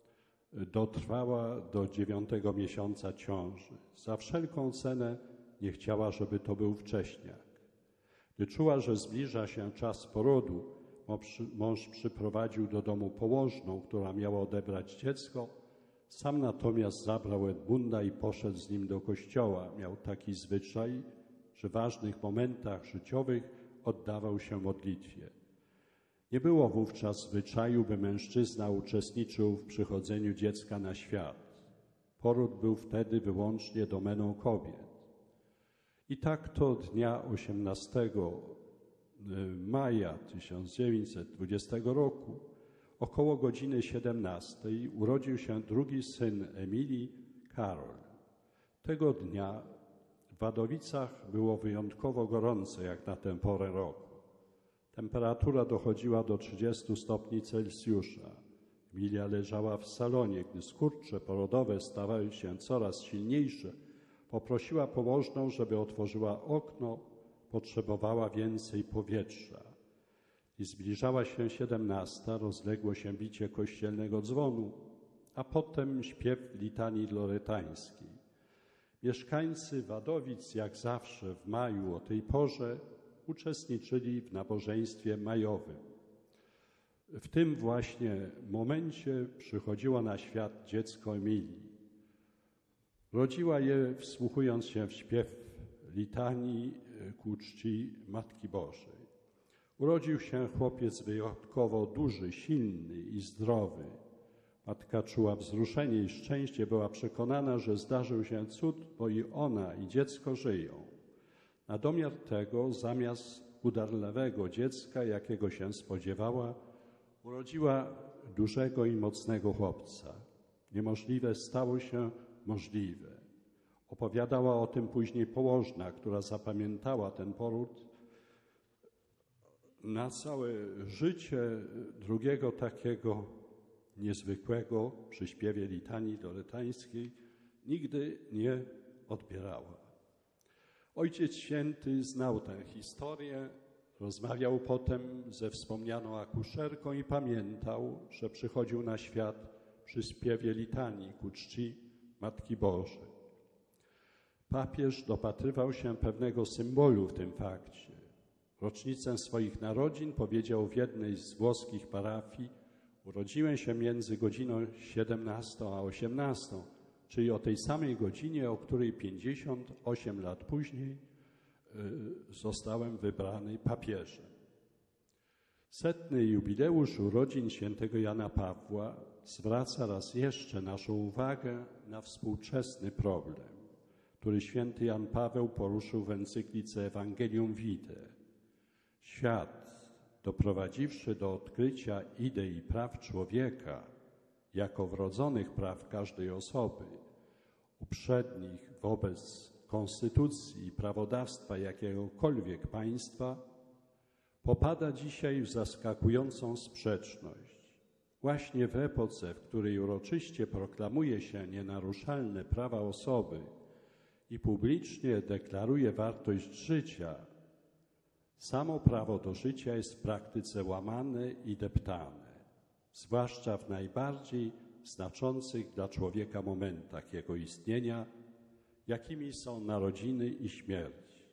Speaker 2: dotrwała do 9. miesiąca ciąży. Za wszelką cenę nie chciała, żeby to był wcześniak. Gdy czuła, że zbliża się czas porodu, mąż przyprowadził do domu położną, która miała odebrać dziecko. Sam natomiast zabrał Edmunda i poszedł z nim do kościoła. Miał taki zwyczaj, że w ważnych momentach życiowych oddawał się modlitwie. Nie było wówczas zwyczaju, by mężczyzna uczestniczył w przychodzeniu dziecka na świat. Poród był wtedy wyłącznie domeną kobiet. I tak to dnia 18 maja 1920 roku, około godziny 17, urodził się drugi syn Emilii, Karol. Tego dnia w Wadowicach było wyjątkowo gorąco jak na tę porę roku. Temperatura dochodziła do 30 stopni Celsjusza. Emilia leżała w salonie. Gdy skurcze porodowe stawały się coraz silniejsze, poprosiła położną, żeby otworzyła okno. Potrzebowała więcej powietrza. I zbliżała się 17, rozległo się bicie kościelnego dzwonu, a potem śpiew litanii loretańskiej. Mieszkańcy Wadowic, jak zawsze w maju o tej porze, uczestniczyli w nabożeństwie majowym. W tym właśnie momencie przychodziło na świat dziecko Emilii. Rodziła je, wsłuchując się w śpiew litanii ku czci Matki Bożej. Urodził się chłopiec wyjątkowo duży, silny i zdrowy. Matka czuła wzruszenie i szczęście, była przekonana, że zdarzył się cud, bo i ona, i dziecko żyją. Na domiar tego, zamiast udarlewego dziecka, jakiego się spodziewała, urodziła dużego i mocnego chłopca. Niemożliwe stało się możliwe. Opowiadała o tym później położna, która zapamiętała ten poród na całe życie. Drugiego takiego niezwykłego przy śpiewie litanii loretańskiej nigdy nie odbierała. Ojciec Święty znał tę historię, rozmawiał potem ze wspomnianą akuszerką i pamiętał, że przychodził na świat przy śpiewie litanii ku czci Matki Bożej. Papież dopatrywał się pewnego symbolu w tym fakcie. W rocznicę swoich narodzin powiedział w jednej z włoskich parafii: urodziłem się między godziną 17 a 18, czyli o tej samej godzinie, o której 58 lat później zostałem wybrany papieżem. 100. jubileusz urodzin świętego Jana Pawła zwraca raz jeszcze naszą uwagę na współczesny problem. który święty Jan Paweł poruszył w encyklice Evangelium Vitae. Świat, doprowadziwszy do odkrycia idei praw człowieka jako wrodzonych praw każdej osoby, uprzednich wobec konstytucji i prawodawstwa jakiegokolwiek państwa, popada dzisiaj w zaskakującą sprzeczność. Właśnie w epoce, w której uroczyście proklamuje się nienaruszalne prawa osoby i publicznie deklaruje wartość życia, samo prawo do życia jest w praktyce łamane i deptane, zwłaszcza w najbardziej znaczących dla człowieka momentach jego istnienia, jakimi są narodziny i śmierć.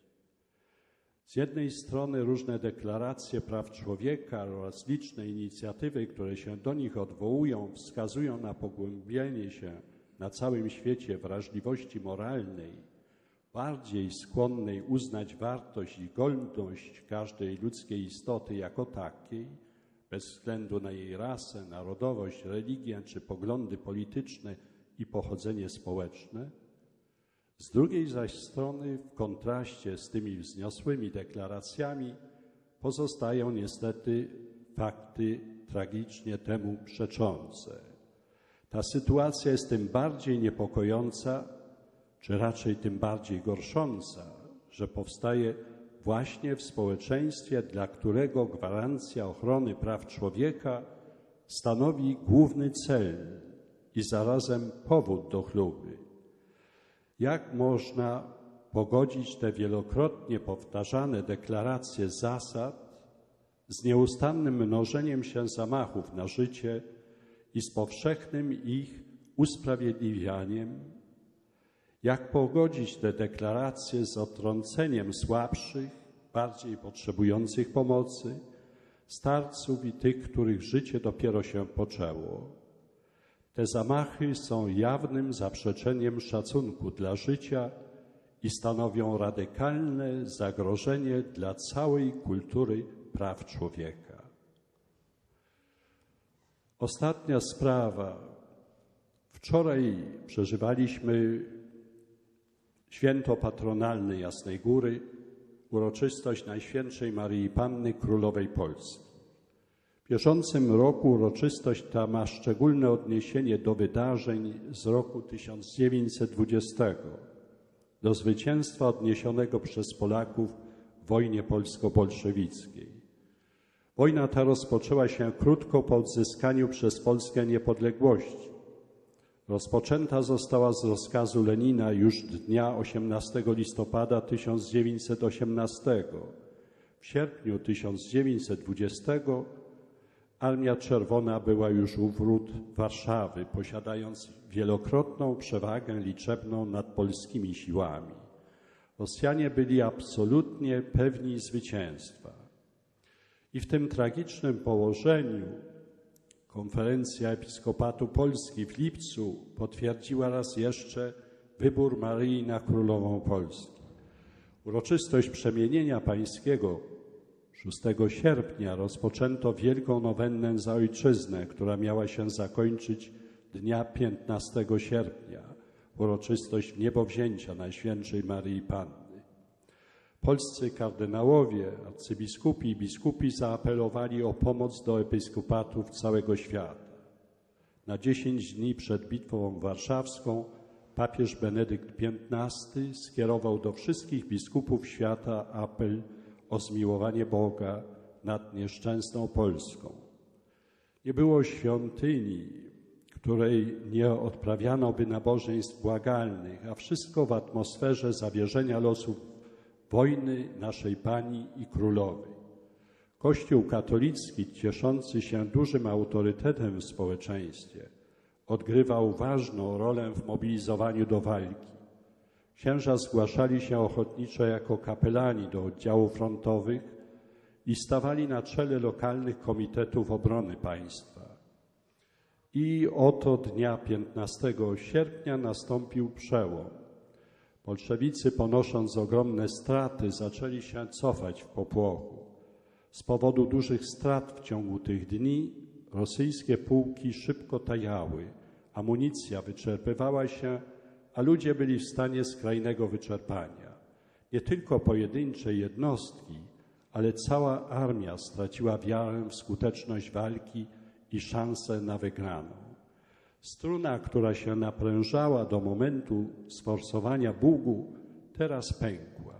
Speaker 2: Z jednej strony różne deklaracje praw człowieka oraz liczne inicjatywy, które się do nich odwołują, wskazują na pogłębienie się na całym świecie wrażliwości moralnej, bardziej skłonnej uznać wartość i godność każdej ludzkiej istoty jako takiej, bez względu na jej rasę, narodowość, religię czy poglądy polityczne i pochodzenie społeczne. Z drugiej zaś strony, w kontraście z tymi wzniosłymi deklaracjami, pozostają niestety fakty tragicznie temu przeczące. Ta sytuacja jest tym bardziej niepokojąca, czy raczej tym bardziej gorsząca, że powstaje właśnie w społeczeństwie, dla którego gwarancja ochrony praw człowieka stanowi główny cel i zarazem powód do chluby. Jak można pogodzić te wielokrotnie powtarzane deklaracje zasad z nieustannym mnożeniem się zamachów na życie i z powszechnym ich usprawiedliwianiem? Jak pogodzić te deklaracje z odtrąceniem słabszych, bardziej potrzebujących pomocy, starców i tych, których życie dopiero się poczęło? Te zamachy są jawnym zaprzeczeniem szacunku dla życia i stanowią radykalne zagrożenie dla całej kultury praw człowieka. Ostatnia sprawa. Wczoraj przeżywaliśmy święto patronalne Jasnej Góry, uroczystość Najświętszej Maryi Panny Królowej Polski. W bieżącym roku uroczystość ta ma szczególne odniesienie do wydarzeń z roku 1920, do zwycięstwa odniesionego przez Polaków w wojnie polsko-bolszewickiej. Wojna ta rozpoczęła się krótko po odzyskaniu przez Polskę niepodległości. Rozpoczęta została z rozkazu Lenina już dnia 18 listopada 1918. W sierpniu 1920 Armia Czerwona była już u wrót Warszawy, posiadając wielokrotną przewagę liczebną nad polskimi siłami. Rosjanie byli absolutnie pewni zwycięstwa. I w tym tragicznym położeniu Konferencja Episkopatu Polski w lipcu potwierdziła raz jeszcze wybór Maryi na Królową Polski. Uroczystość przemienienia pańskiego 6 sierpnia rozpoczęto wielką nowennę za Ojczyznę, która miała się zakończyć dnia 15 sierpnia, uroczystość wniebowzięcia Najświętszej Maryi Panny. Polscy kardynałowie, arcybiskupi i biskupi zaapelowali o pomoc do episkopatów całego świata. Na 10 dni przed Bitwą Warszawską papież Benedykt XV skierował do wszystkich biskupów świata apel o zmiłowanie Boga nad nieszczęsną Polską. Nie było świątyni, której nie odprawiano by nabożeństw błagalnych, a wszystko w atmosferze zawierzenia losów wojny naszej Pani i Królowej. Kościół katolicki, cieszący się dużym autorytetem w społeczeństwie, odgrywał ważną rolę w mobilizowaniu do walki. Księża zgłaszali się ochotniczo jako kapelani do oddziałów frontowych i stawali na czele lokalnych komitetów obrony państwa. I oto dnia 15 sierpnia nastąpił przełom. Bolszewicy, ponosząc ogromne straty, zaczęli się cofać w popłochu. Z powodu dużych strat w ciągu tych dni rosyjskie pułki szybko tajały, amunicja wyczerpywała się, a ludzie byli w stanie skrajnego wyczerpania. Nie tylko pojedyncze jednostki, ale cała armia straciła wiarę w skuteczność walki i szansę na wygraną. Struna, która się naprężała do momentu sforsowania Bugu, teraz pękła.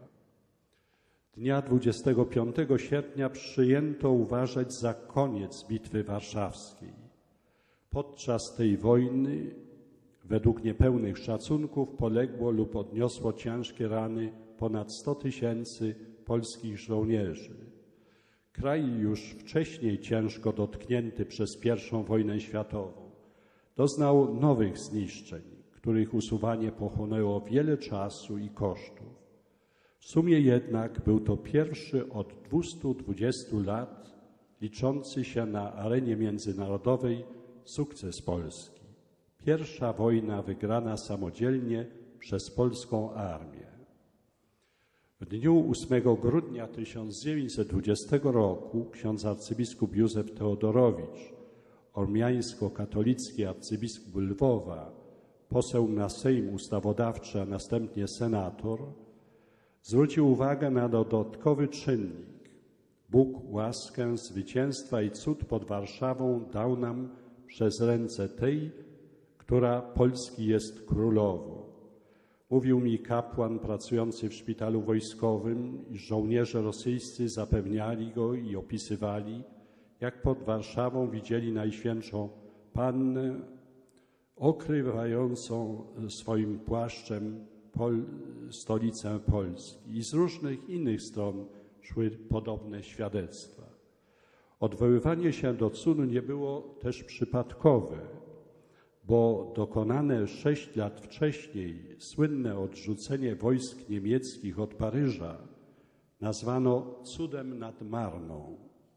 Speaker 2: Dnia 25 sierpnia przyjęto uważać za koniec Bitwy Warszawskiej. Podczas tej wojny, według niepełnych szacunków, poległo lub odniosło ciężkie rany ponad 100 000 polskich żołnierzy. Kraj już wcześniej ciężko dotknięty przez I wojnę światową doznał nowych zniszczeń, których usuwanie pochłonęło wiele czasu i kosztów. W sumie jednak był to pierwszy od 220 lat liczący się na arenie międzynarodowej sukces Polski. Pierwsza wojna wygrana samodzielnie przez polską armię. W dniu 8 grudnia 1920 roku ksiądz arcybiskup Józef Teodorowicz, ormiańsko-katolicki arcybiskup Lwowa, poseł na Sejm Ustawodawczy, a następnie senator, zwrócił uwagę na dodatkowy czynnik. Bóg łaskę, zwycięstwa i cud pod Warszawą dał nam przez ręce tej, która Polski jest królową. Mówił mi kapłan pracujący w szpitalu wojskowym, iż żołnierze rosyjscy zapewniali go i opisywali, jak pod Warszawą widzieli Najświętszą Pannę okrywającą swoim płaszczem stolicę Polski. I z różnych innych stron szły podobne świadectwa. Odwoływanie się do cudu nie było też przypadkowe, bo dokonane 6 lat wcześniej słynne odrzucenie wojsk niemieckich od Paryża nazwano cudem nad Marną.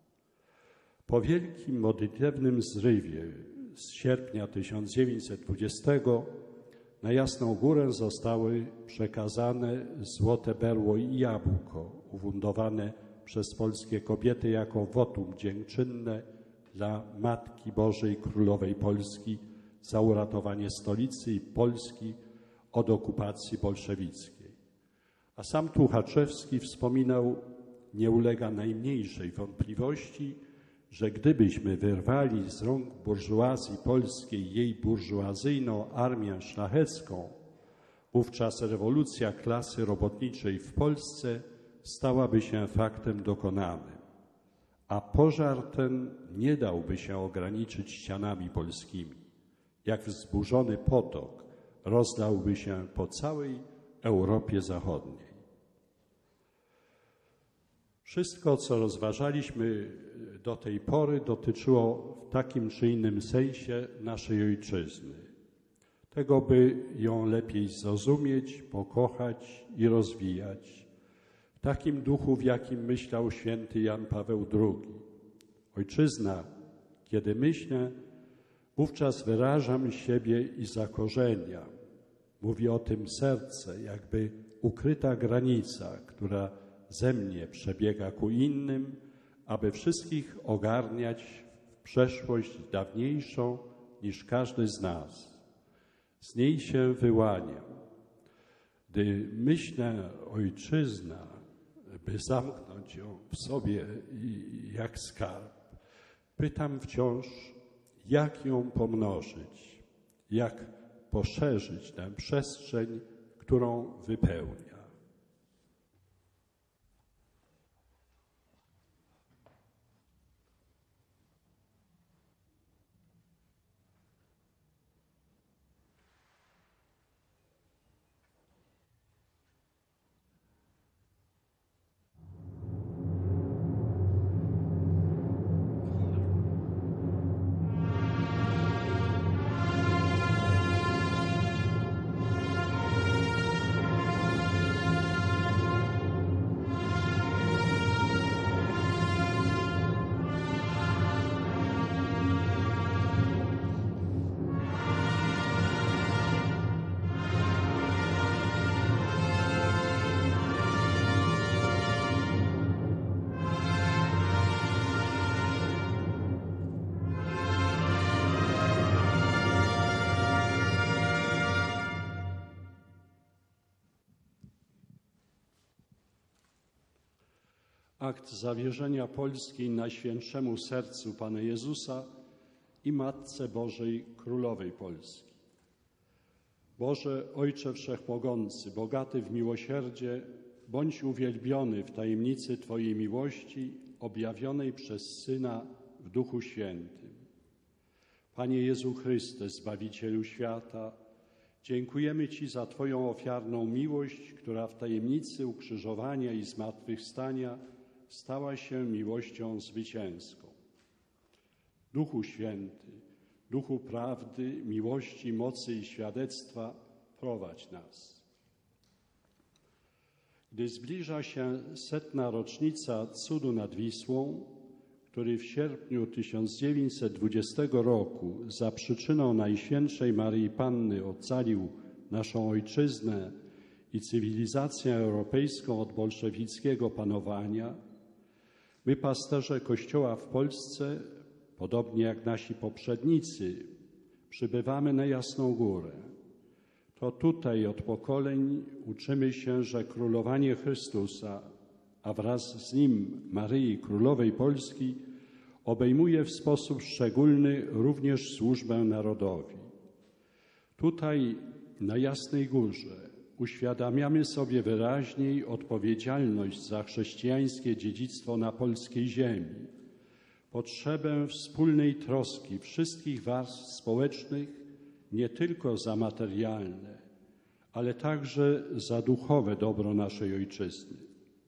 Speaker 2: Po wielkim modlitewnym zrywie z sierpnia 1920 na Jasną Górę zostały przekazane złote berło i jabłko, ufundowane przez polskie kobiety jako wotum dziękczynne dla Matki Bożej Królowej Polski za uratowanie stolicy i Polski od okupacji bolszewickiej. A sam Tuchaczewski wspominał, nie ulega najmniejszej wątpliwości, że gdybyśmy wyrwali z rąk burżuazji polskiej jej burżuazyjną armię szlachecką, wówczas rewolucja klasy robotniczej w Polsce stałaby się faktem dokonanym, a pożar ten nie dałby się ograniczyć ścianami polskimi. Jak wzburzony potok rozlałby się po całej Europie Zachodniej. Wszystko, co rozważaliśmy do tej pory, dotyczyło w takim czy innym sensie naszej ojczyzny. Tego, by ją lepiej zrozumieć, pokochać i rozwijać. W takim duchu, w jakim myślał święty Jan Paweł II. Ojczyzna, kiedy myślę, wówczas wyrażam siebie i zakorzeniam. Mówi o tym serce, jakby ukryta granica, która ze mnie przebiega ku innym, aby wszystkich ogarniać w przeszłość dawniejszą niż każdy z nas. Z niej się wyłaniam. Gdy myślę ojczyzna, by zamknąć ją w sobie jak skarb, pytam wciąż, jak ją pomnożyć, jak poszerzyć tę przestrzeń, którą wypełnia. akt zawierzenia Polski Najświętszemu Sercu Pana Jezusa i Matce Bożej Królowej Polski. Boże, Ojcze Wszechmogący, bogaty w miłosierdzie, bądź uwielbiony w tajemnicy Twojej miłości objawionej przez Syna w Duchu Świętym. Panie Jezu Chryste, Zbawicielu świata, dziękujemy Ci za Twoją ofiarną miłość, która w tajemnicy ukrzyżowania i zmartwychwstania stała się miłością zwycięską. Duchu Święty, Duchu prawdy, miłości, mocy i świadectwa, prowadź nas. Gdy zbliża się 100. rocznica cudu nad Wisłą, który w sierpniu 1920 roku za przyczyną Najświętszej Maryi Panny ocalił naszą ojczyznę i cywilizację europejską od bolszewickiego panowania, my, pasterze Kościoła w Polsce, podobnie jak nasi poprzednicy, przybywamy na Jasną Górę. To tutaj od pokoleń uczymy się, że królowanie Chrystusa, a wraz z Nim Maryi Królowej Polski, obejmuje w sposób szczególny również służbę narodowi. Tutaj, na Jasnej Górze, uświadamiamy sobie wyraźniej odpowiedzialność za chrześcijańskie dziedzictwo na polskiej ziemi, potrzebę wspólnej troski wszystkich warstw społecznych, nie tylko za materialne, ale także za duchowe dobro naszej ojczyzny.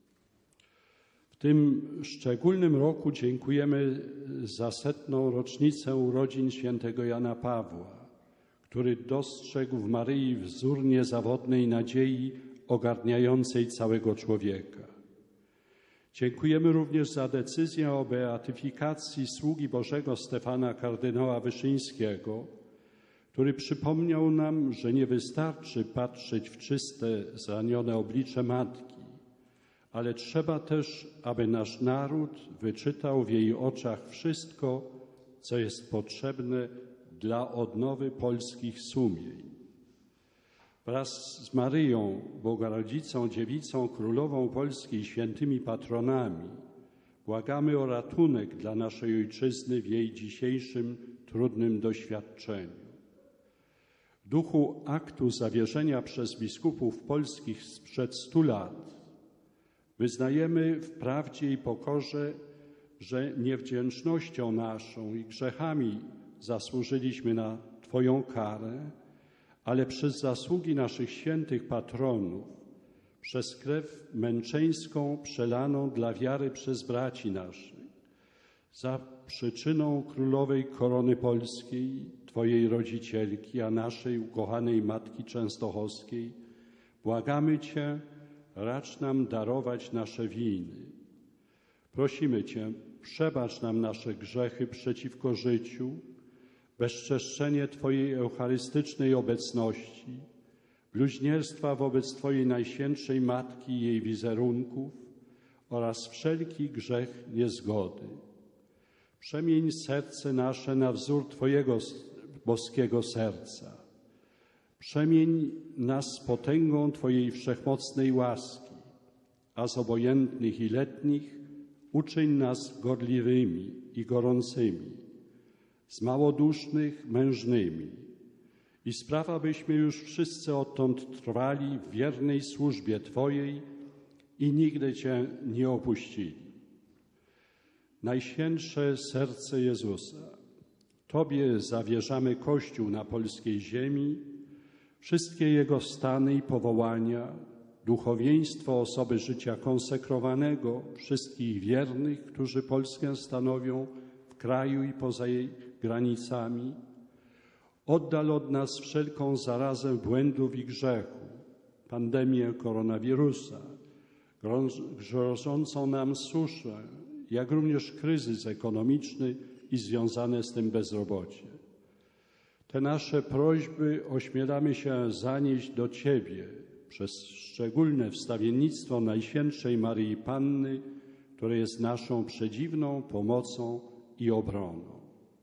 Speaker 2: W tym szczególnym roku dziękujemy za 100. rocznicę urodzin świętego Jana Pawła, który dostrzegł w Maryi wzór niezawodnej nadziei ogarniającej całego człowieka. Dziękujemy również za decyzję o beatyfikacji sługi Bożego Stefana kardynała Wyszyńskiego, który przypomniał nam, że nie wystarczy patrzeć w czyste, zranione oblicze Matki, ale trzeba też, aby nasz naród wyczytał w jej oczach wszystko, co jest potrzebne dla odnowy polskich sumień. Wraz z Maryją, Bogorodzicą, Dziewicą, Królową Polski i świętymi patronami błagamy o ratunek dla naszej ojczyzny w jej dzisiejszym trudnym doświadczeniu. W duchu aktu zawierzenia przez biskupów polskich sprzed 100 lat wyznajemy w prawdzie i pokorze, że niewdzięcznością naszą i grzechami zasłużyliśmy na Twoją karę, ale przez zasługi naszych świętych patronów, przez krew męczeńską przelaną dla wiary przez braci naszych, za przyczyną Królowej Korony Polskiej, Twojej rodzicielki, a naszej ukochanej Matki Częstochowskiej, błagamy Cię, racz nam darować nasze winy. Prosimy Cię, przebacz nam nasze grzechy przeciwko życiu, bezczeszczenie Twojej eucharystycznej obecności, bluźnierstwa wobec Twojej Najświętszej Matki i jej wizerunków oraz wszelki grzech niezgody. Przemień serce nasze na wzór Twojego boskiego serca. Przemień nas potęgą Twojej wszechmocnej łaski, a z obojętnych i letnich uczyń nas gorliwymi i gorącymi, z małodusznych mężnymi i spraw, abyśmy już wszyscy odtąd trwali w wiernej służbie Twojej i nigdy Cię nie opuścili. Najświętsze serce Jezusa, Tobie zawierzamy Kościół na polskiej ziemi, wszystkie jego stany i powołania, duchowieństwo osoby życia konsekrowanego, wszystkich wiernych, którzy Polskę stanowią w kraju i poza jej granicami. Oddal od nas wszelką zarazę błędów i grzechu, pandemię koronawirusa, grożącą nam suszę, jak również kryzys ekonomiczny i związane z tym bezrobocie. Te nasze prośby ośmielamy się zanieść do Ciebie przez szczególne wstawiennictwo Najświętszej Maryi Panny, które jest naszą przedziwną pomocą i obroną.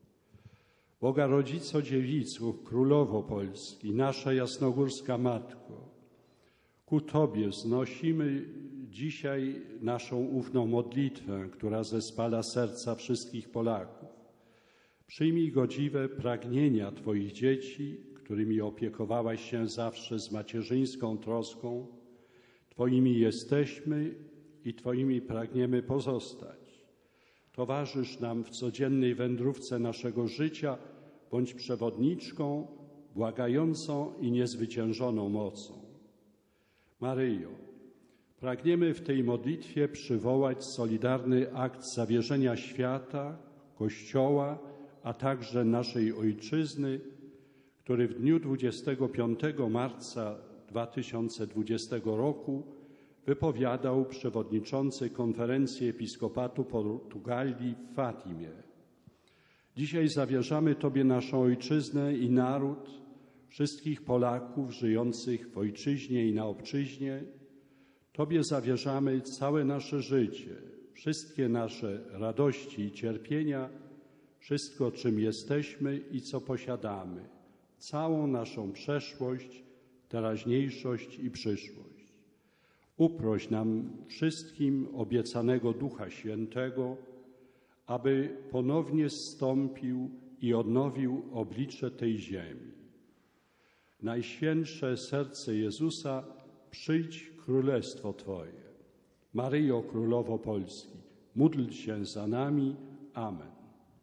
Speaker 2: Boga Rodzico Dziewico, Królowo Polski, nasza jasnogórska Matko, ku Tobie znosimy dzisiaj naszą ufną modlitwę, która zespala serca wszystkich Polaków. Przyjmij godziwe pragnienia Twoich dzieci, którymi opiekowałaś się zawsze z macierzyńską troską. Twoimi jesteśmy i Twoimi pragniemy pozostać. Towarzysz nam w codziennej wędrówce naszego życia, bądź przewodniczką, błagającą i niezwyciężoną mocą. Maryjo, pragniemy w tej modlitwie przywołać solidarny akt zawierzenia świata, Kościoła, a także naszej Ojczyzny, który w dniu 25 marca 2020 roku wypowiadał przewodniczący Konferencji Episkopatu Portugalii w Fatimie. Dzisiaj zawierzamy Tobie naszą Ojczyznę i naród, wszystkich Polaków żyjących w Ojczyźnie i na obczyźnie. Tobie zawierzamy całe nasze życie, wszystkie nasze radości i cierpienia, wszystko, czym jesteśmy i co posiadamy, całą naszą przeszłość, teraźniejszość i przyszłość. Uproś nam wszystkim obiecanego Ducha Świętego, aby ponownie zstąpił i odnowił oblicze tej ziemi. Najświętsze serce Jezusa, przyjdź królestwo Twoje. Maryjo, Królowo Polski, módl się za nami. Amen.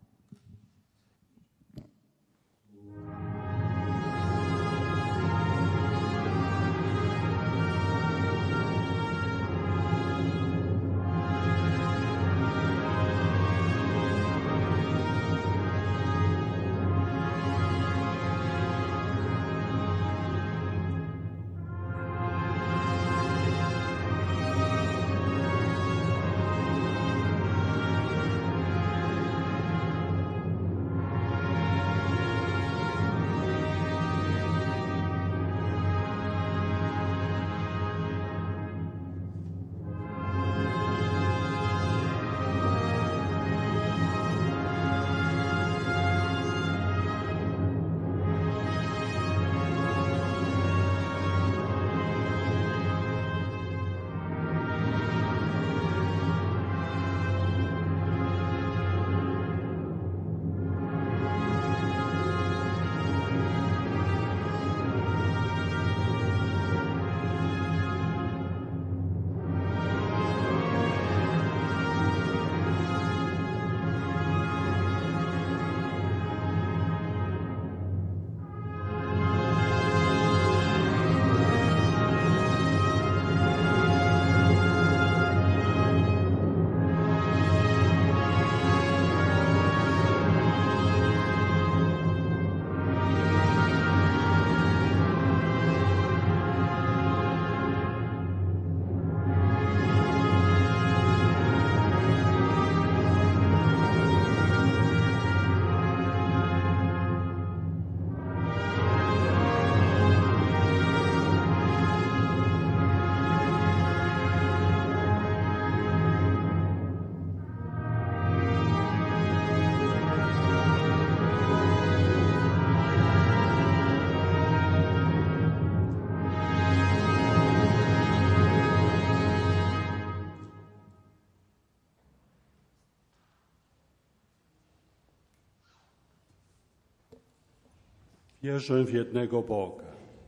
Speaker 2: Wierzę w jednego Boga,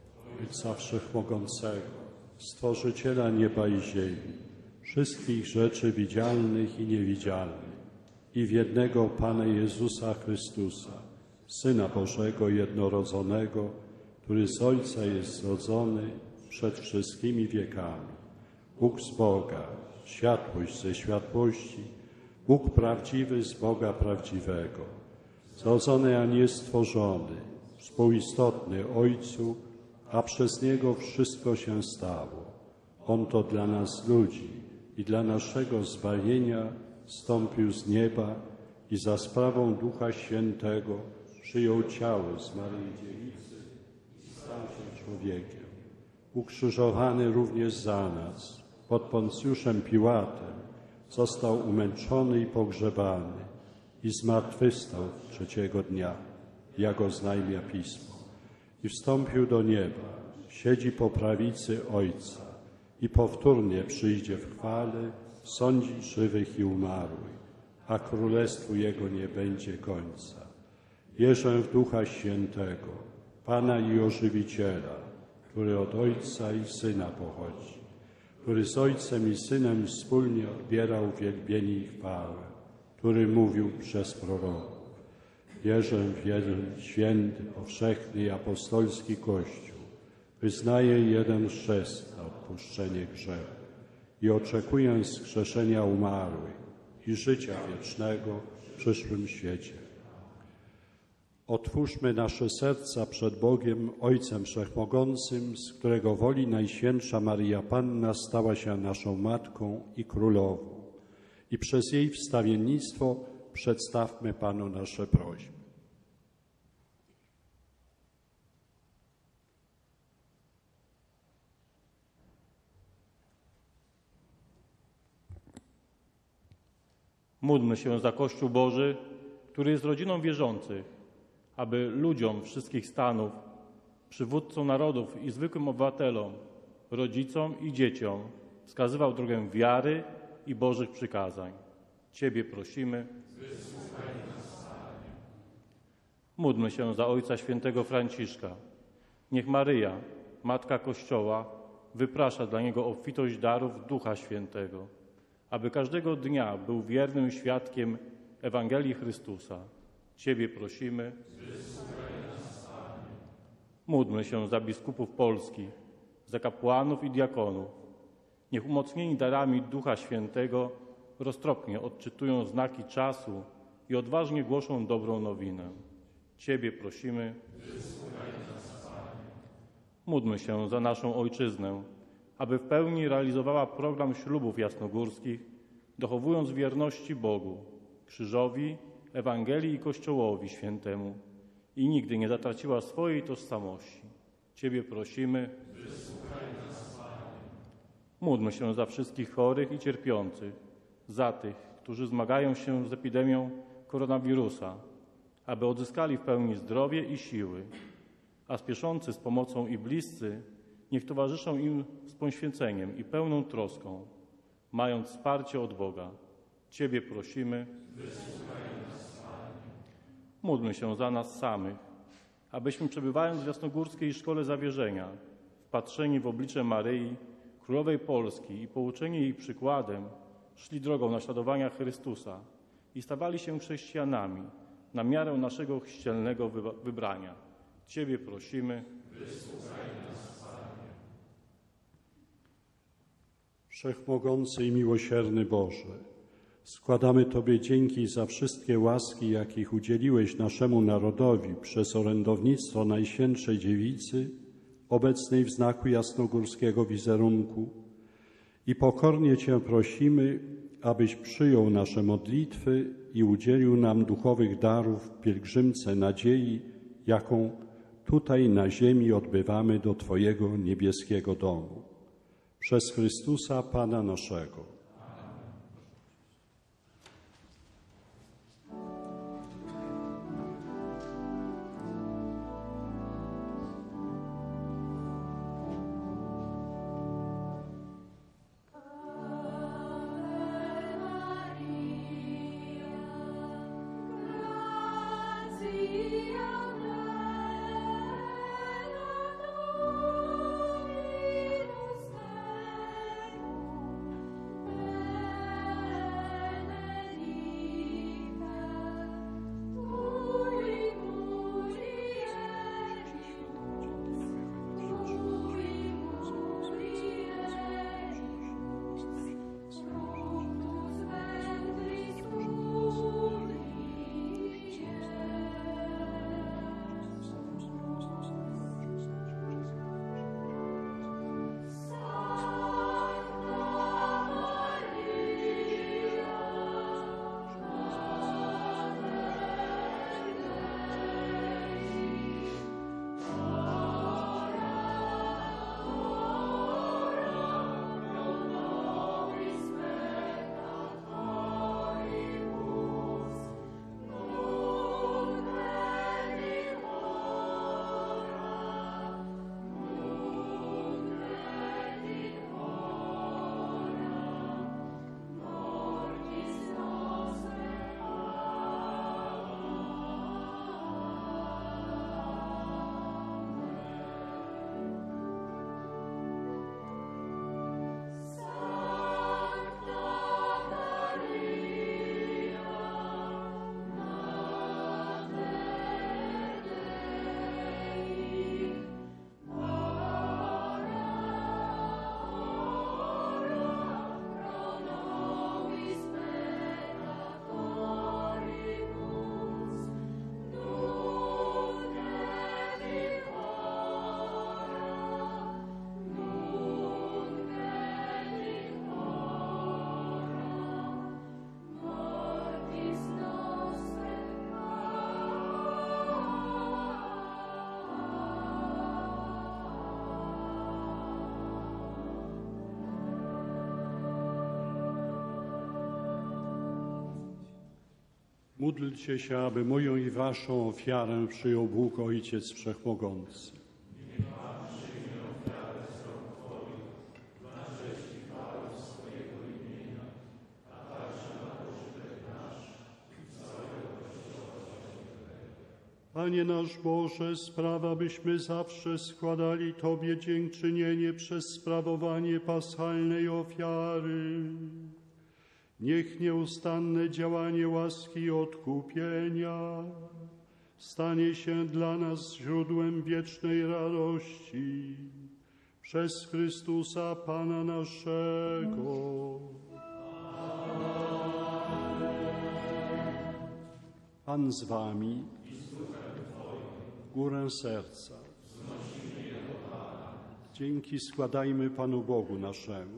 Speaker 2: Ojca Wszechmogącego, Stworzyciela nieba i ziemi, wszystkich rzeczy widzialnych i niewidzialnych, i w jednego Pana Jezusa Chrystusa, Syna Bożego jednorodzonego, który z Ojca jest zrodzony przed wszystkimi wiekami. Bóg z Boga, światłość ze światłości, Bóg prawdziwy z Boga prawdziwego, zrodzony, a nie stworzony, współistotny Ojcu, a przez Niego wszystko się stało. On to dla nas ludzi i dla naszego zbawienia zstąpił z nieba i za sprawą Ducha Świętego przyjął ciało z Maryi Dziewicy i stał się człowiekiem. Ukrzyżowany również za nas, pod Poncjuszem Piłatem, został umęczony i pogrzebany i zmartwychwstał trzeciego dnia, jak oznajmia Pismo. I wstąpił do nieba, siedzi po prawicy Ojca i powtórnie przyjdzie w chwale sądzić żywych i umarłych, a królestwu Jego nie będzie końca. Wierzę w Ducha Świętego, Pana i Ożywiciela, który od Ojca i Syna pochodzi, który z Ojcem i Synem wspólnie odbierał wielbienie i chwałę, który mówił przez proroków. Wierzę w jeden święty, powszechny i apostolski Kościół. Wyznaję jeden chrzest na odpuszczenie grzechu i oczekuję wskrzeszenia umarłych i życia wiecznego w przyszłym świecie. Otwórzmy nasze serca przed Bogiem, Ojcem Wszechmogącym, z którego woli Najświętsza Maryja Panna stała się naszą Matką i Królową. I przez jej wstawiennictwo przedstawmy Panu nasze prośby.
Speaker 8: Módlmy się za Kościół Boży, który jest rodziną wierzących, aby ludziom wszystkich stanów, przywódcom narodów i zwykłym obywatelom, rodzicom i dzieciom wskazywał drogę wiary i Bożych przykazań. Ciebie prosimy. Módlmy się za Ojca Świętego Franciszka. Niech Maryja, Matka Kościoła, wyprasza dla niego obfitość darów Ducha Świętego, aby każdego dnia był wiernym świadkiem Ewangelii Chrystusa. Ciebie prosimy. Módlmy się za biskupów polskich, za kapłanów i diakonów. Niech umocnieni darami Ducha Świętego roztropnie odczytują znaki czasu i odważnie głoszą dobrą nowinę. Ciebie prosimy. Módlmy się za naszą ojczyznę, aby w pełni realizowała program ślubów jasnogórskich, dochowując wierności Bogu, Krzyżowi, Ewangelii i Kościołowi Świętemu i nigdy nie zatraciła swojej tożsamości. Ciebie prosimy. Módlmy się za wszystkich chorych i cierpiących, za tych, którzy zmagają się z epidemią koronawirusa, aby odzyskali w pełni zdrowie i siły, a spieszący z pomocą i bliscy niech towarzyszą im z poświęceniem i pełną troską, mając wsparcie od Boga. Ciebie prosimy. Módlmy się za nas samych, abyśmy przebywając w Jasnogórskiej Szkole Zawierzenia, wpatrzeni w oblicze Maryi, Królowej Polski i pouczeni jej przykładem, szli drogą naśladowania Chrystusa i stawali się chrześcijanami na miarę naszego chrzcielnego wybrania. Ciebie prosimy.
Speaker 2: Wszechmogący i miłosierny Boże, składamy Tobie dzięki za wszystkie łaski, jakich udzieliłeś naszemu narodowi przez orędownictwo Najświętszej Dziewicy, obecnej w znaku jasnogórskiego wizerunku, i pokornie Cię prosimy, abyś przyjął nasze modlitwy i udzielił nam duchowych darów w pielgrzymce nadziei, jaką tutaj na ziemi odbywamy do Twojego niebieskiego domu. Przez Chrystusa Pana naszego. Módlcie się, aby moją i waszą ofiarę przyjął Bóg Ojciec Wszechmogący. Panie nasz Boże, sprawa, byśmy zawsze składali Tobie dziękczynienie przez sprawowanie paschalnej ofiary. Niech nieustanne działanie łaski i odkupienia stanie się dla nas źródłem wiecznej radości. Przez Chrystusa Pana naszego. Pan z wami. Górę serca. Dzięki składajmy Panu Bogu naszemu.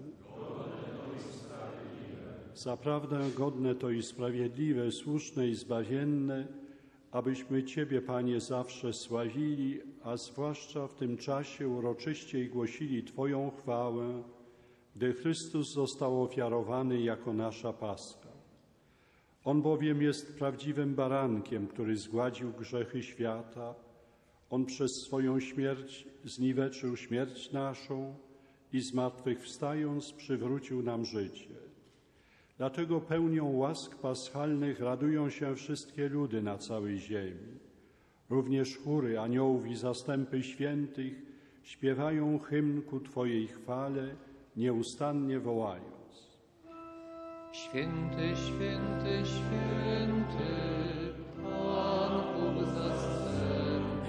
Speaker 2: Zaprawdę godne to i sprawiedliwe, słuszne i zbawienne, abyśmy Ciebie, Panie, zawsze sławili, a zwłaszcza w tym czasie uroczyście głosili Twoją chwałę, gdy Chrystus został ofiarowany jako nasza Paska. On bowiem jest prawdziwym barankiem, który zgładził grzechy świata. On przez swoją śmierć zniweczył śmierć naszą i zmartwychwstając przywrócił nam życie. Dlatego pełnią łask paschalnych radują się wszystkie ludy na całej ziemi. Również chóry aniołów i zastępy świętych śpiewają hymn ku Twojej chwale, nieustannie wołając.
Speaker 3: Święty, święty, święty, Pan Bóg zastępów,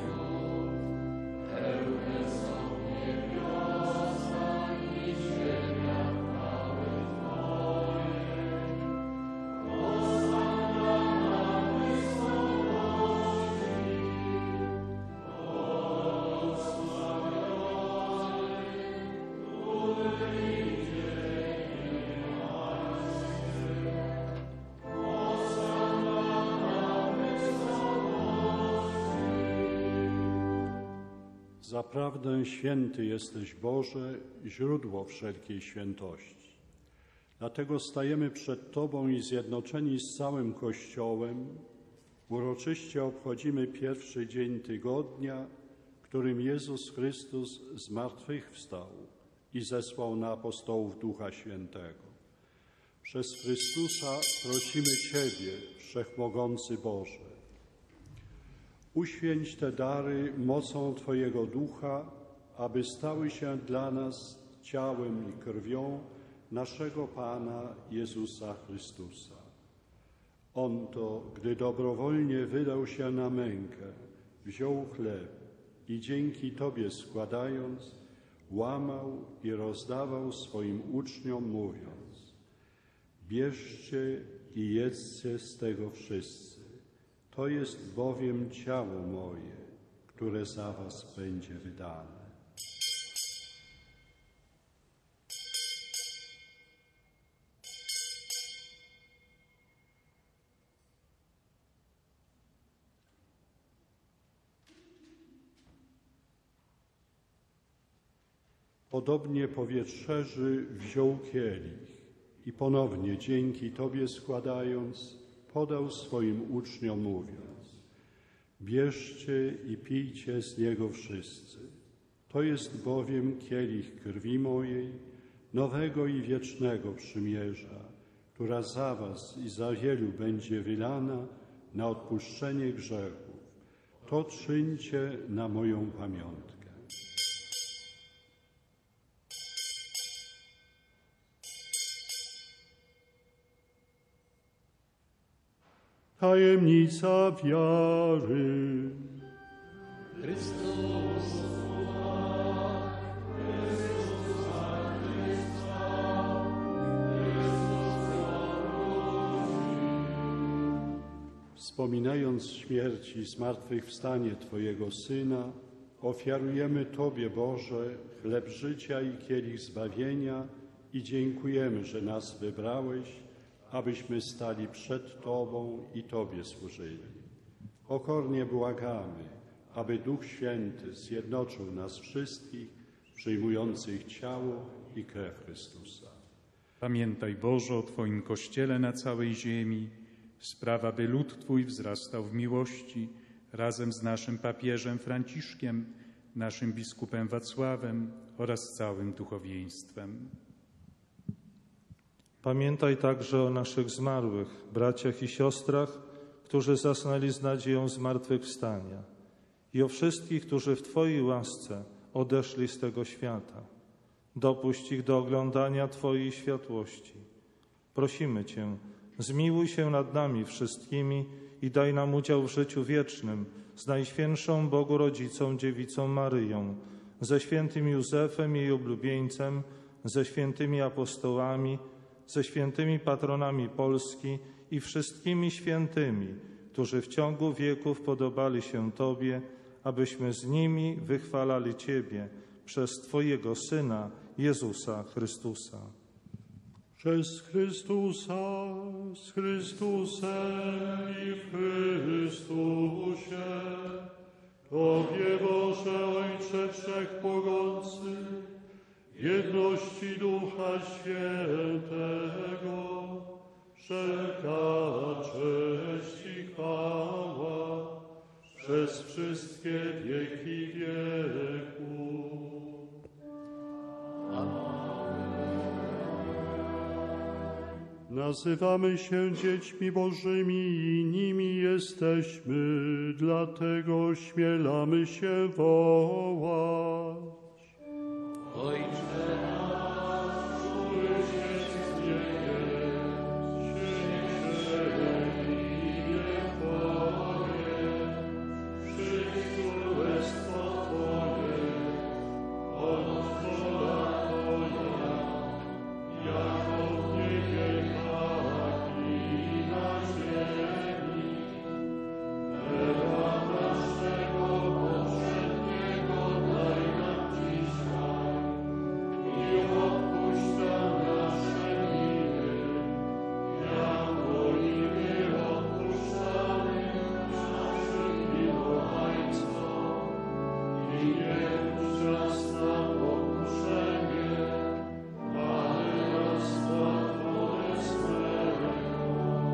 Speaker 3: pełne są niebiosa i ziemia chwały Twojej. Hosanna na wysokości, błogosławiony, który
Speaker 2: Zaprawdę święty jesteś, Boże, źródło wszelkiej świętości. Dlatego stajemy przed Tobą i zjednoczeni z całym Kościołem uroczyście obchodzimy pierwszy dzień tygodnia, którym Jezus Chrystus zmartwychwstał i zesłał na apostołów Ducha Świętego. Przez Chrystusa prosimy Ciebie, Wszechmogący Boże. Uświęć te dary mocą Twojego Ducha, aby stały się dla nas ciałem i krwią naszego Pana Jezusa Chrystusa. On to, gdy dobrowolnie wydał się na mękę, wziął chleb i dzięki Tobie składając, łamał i rozdawał swoim uczniom, mówiąc: bierzcie i jedzcie z tego wszyscy. To jest bowiem ciało moje, które za was będzie wydane. Podobnie po wieczerzy wziął kielich i ponownie dzięki Tobie składając, podał swoim uczniom, mówiąc: bierzcie i pijcie z niego wszyscy. To jest bowiem kielich krwi mojej, nowego i wiecznego przymierza, która za was i za wielu będzie wylana na odpuszczenie grzechów. To czyńcie na moją pamiątkę. Tajemnica wiary.
Speaker 3: Chrystus,
Speaker 2: Wspominając śmierć i zmartwychwstanie Twojego Syna, ofiarujemy Tobie, Boże, chleb życia i kielich zbawienia i dziękujemy, że nas wybrałeś, abyśmy stali przed Tobą i Tobie służyli. Pokornie błagamy, aby Duch Święty zjednoczył nas wszystkich, przyjmujących ciało i krew Chrystusa.
Speaker 9: Pamiętaj, Boże, o Twoim Kościele na całej ziemi Spraw, aby lud Twój wzrastał w miłości razem z naszym papieżem Franciszkiem, naszym biskupem Wacławem oraz całym duchowieństwem.
Speaker 10: Pamiętaj także o naszych zmarłych, braciach i siostrach, którzy zasnęli z nadzieją zmartwychwstania, i o wszystkich, którzy w Twojej łasce odeszli z tego świata. Dopuść ich do oglądania Twojej światłości. Prosimy Cię, zmiłuj się nad nami wszystkimi i daj nam udział w życiu wiecznym z Najświętszą Bogu Rodzicą Dziewicą Maryją, ze świętym Józefem, jej oblubieńcem, ze świętymi apostołami, ze świętymi patronami Polski i wszystkimi świętymi, którzy w ciągu wieków podobali się Tobie, abyśmy z nimi wychwalali Ciebie przez Twojego Syna, Jezusa Chrystusa.
Speaker 2: Przez Chrystusa, z Chrystusem i w Chrystusie, Tobie, Boże Ojcze Wszechmogący, w jedności Ducha Świętego, wszelka cześć i chwała przez wszystkie wieki wieków. Nazywamy się dziećmi Bożymi i nimi jesteśmy, dlatego śmielamy się wołać.
Speaker 3: Ojcze nasz,
Speaker 2: któryś jest w niebie, święć się imię Twoje, przyjdź królestwo Twoje, bądź wola Twoja, jako w niebie, tak i na ziemi. Chleba naszego powszedniego daj nam dzisiaj i odpuść nam nasze winy, jako i my odpuszczamy naszym winowajcom. I nie wpuść nas na pokuszenie, ale nas zbaw ode złego.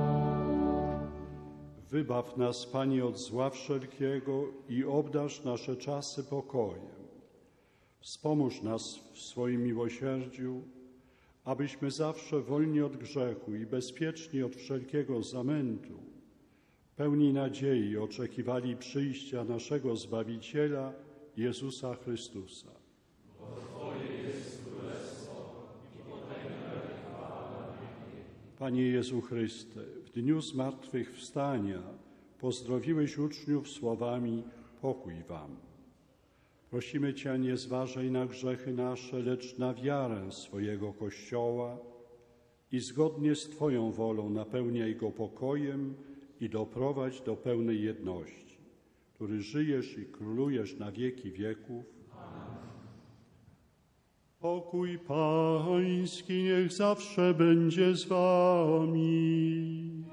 Speaker 2: Wybaw nas, Panie, od zła wszelkiego i obdarz nasze czasy pokojem. Wspomóż nas w swoim miłosierdziu, abyśmy zawsze wolni od grzechu i bezpieczni od wszelkiego zamętu, pełni nadziei oczekiwali przyjścia naszego Zbawiciela, Jezusa Chrystusa. Panie Jezu Chryste, w dniu zmartwychwstania pozdrowiłeś uczniów słowami: pokój wam. Prosimy Cię, nie zważaj na grzechy nasze, lecz na wiarę swojego Kościoła i zgodnie z Twoją wolą napełniaj go pokojem i doprowadź do pełnej jedności, który żyjesz i królujesz na wieki wieków. Pokój Pański niech zawsze będzie z Wami.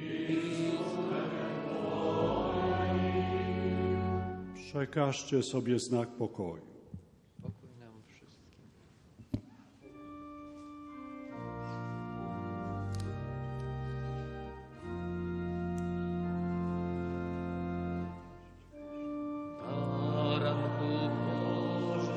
Speaker 2: Przekażcie sobie znak pokoju.
Speaker 3: pokój nam wszystkim. Baranku Boży,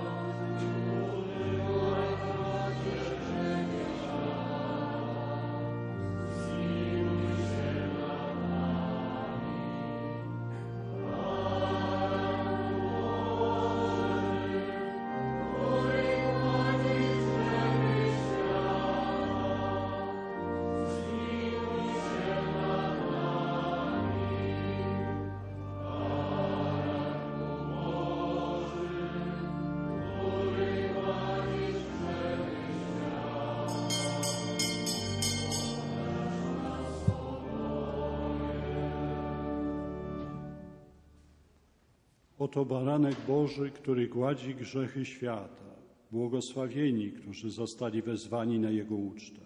Speaker 2: Oto baranek Boży, który gładzi grzechy świata. Błogosławieni, którzy zostali wezwani na Jego ucztę.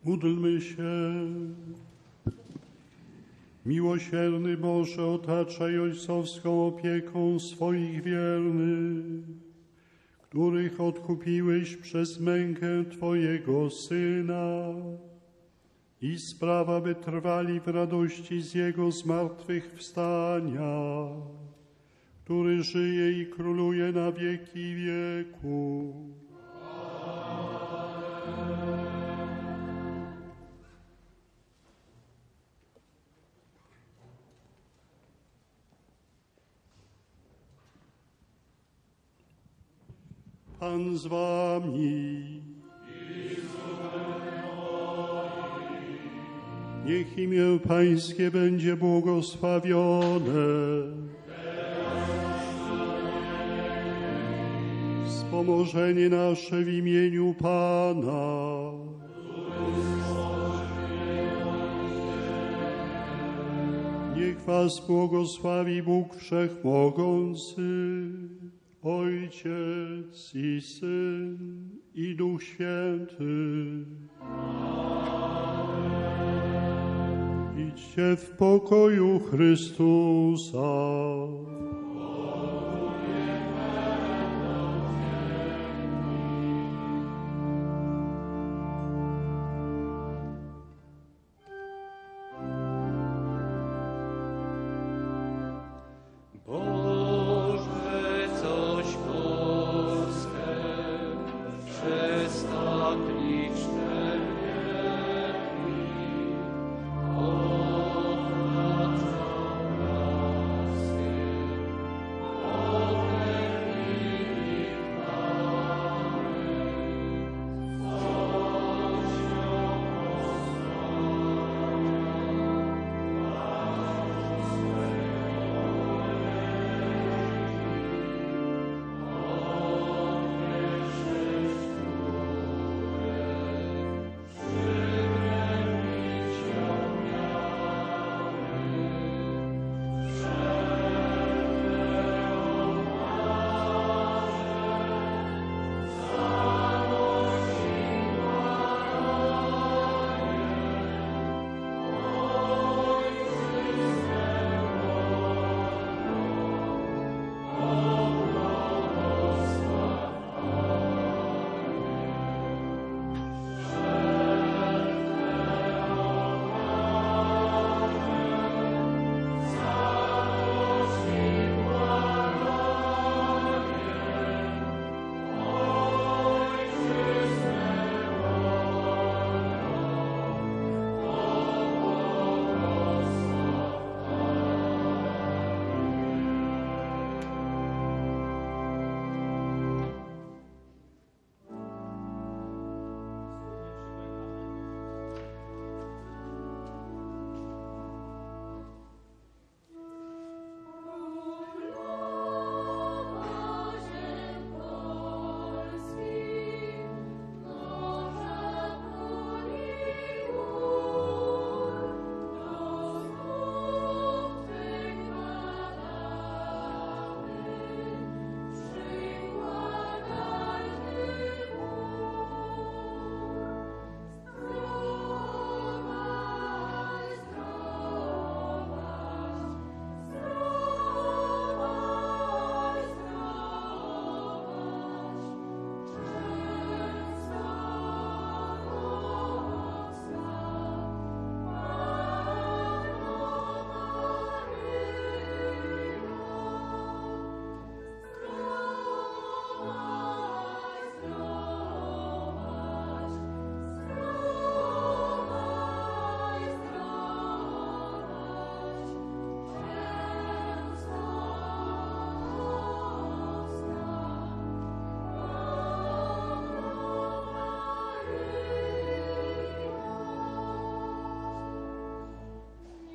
Speaker 2: Módlmy się. Miłosierny Boże, otaczaj ojcowską opieką swoich wiernych, których odkupiłeś przez mękę Twojego Syna i spraw, aby trwali w radości z Jego zmartwychwstania, który żyje i króluje na wieki wieków. Pan z wami. Niech imię Pańskie będzie błogosławione. Wspomożenie nasze w imieniu Pana. Niech was błogosławi Bóg Wszechmogący, Ojciec i Syn, i Duch Święty. Idźcie w pokoju Chrystusa.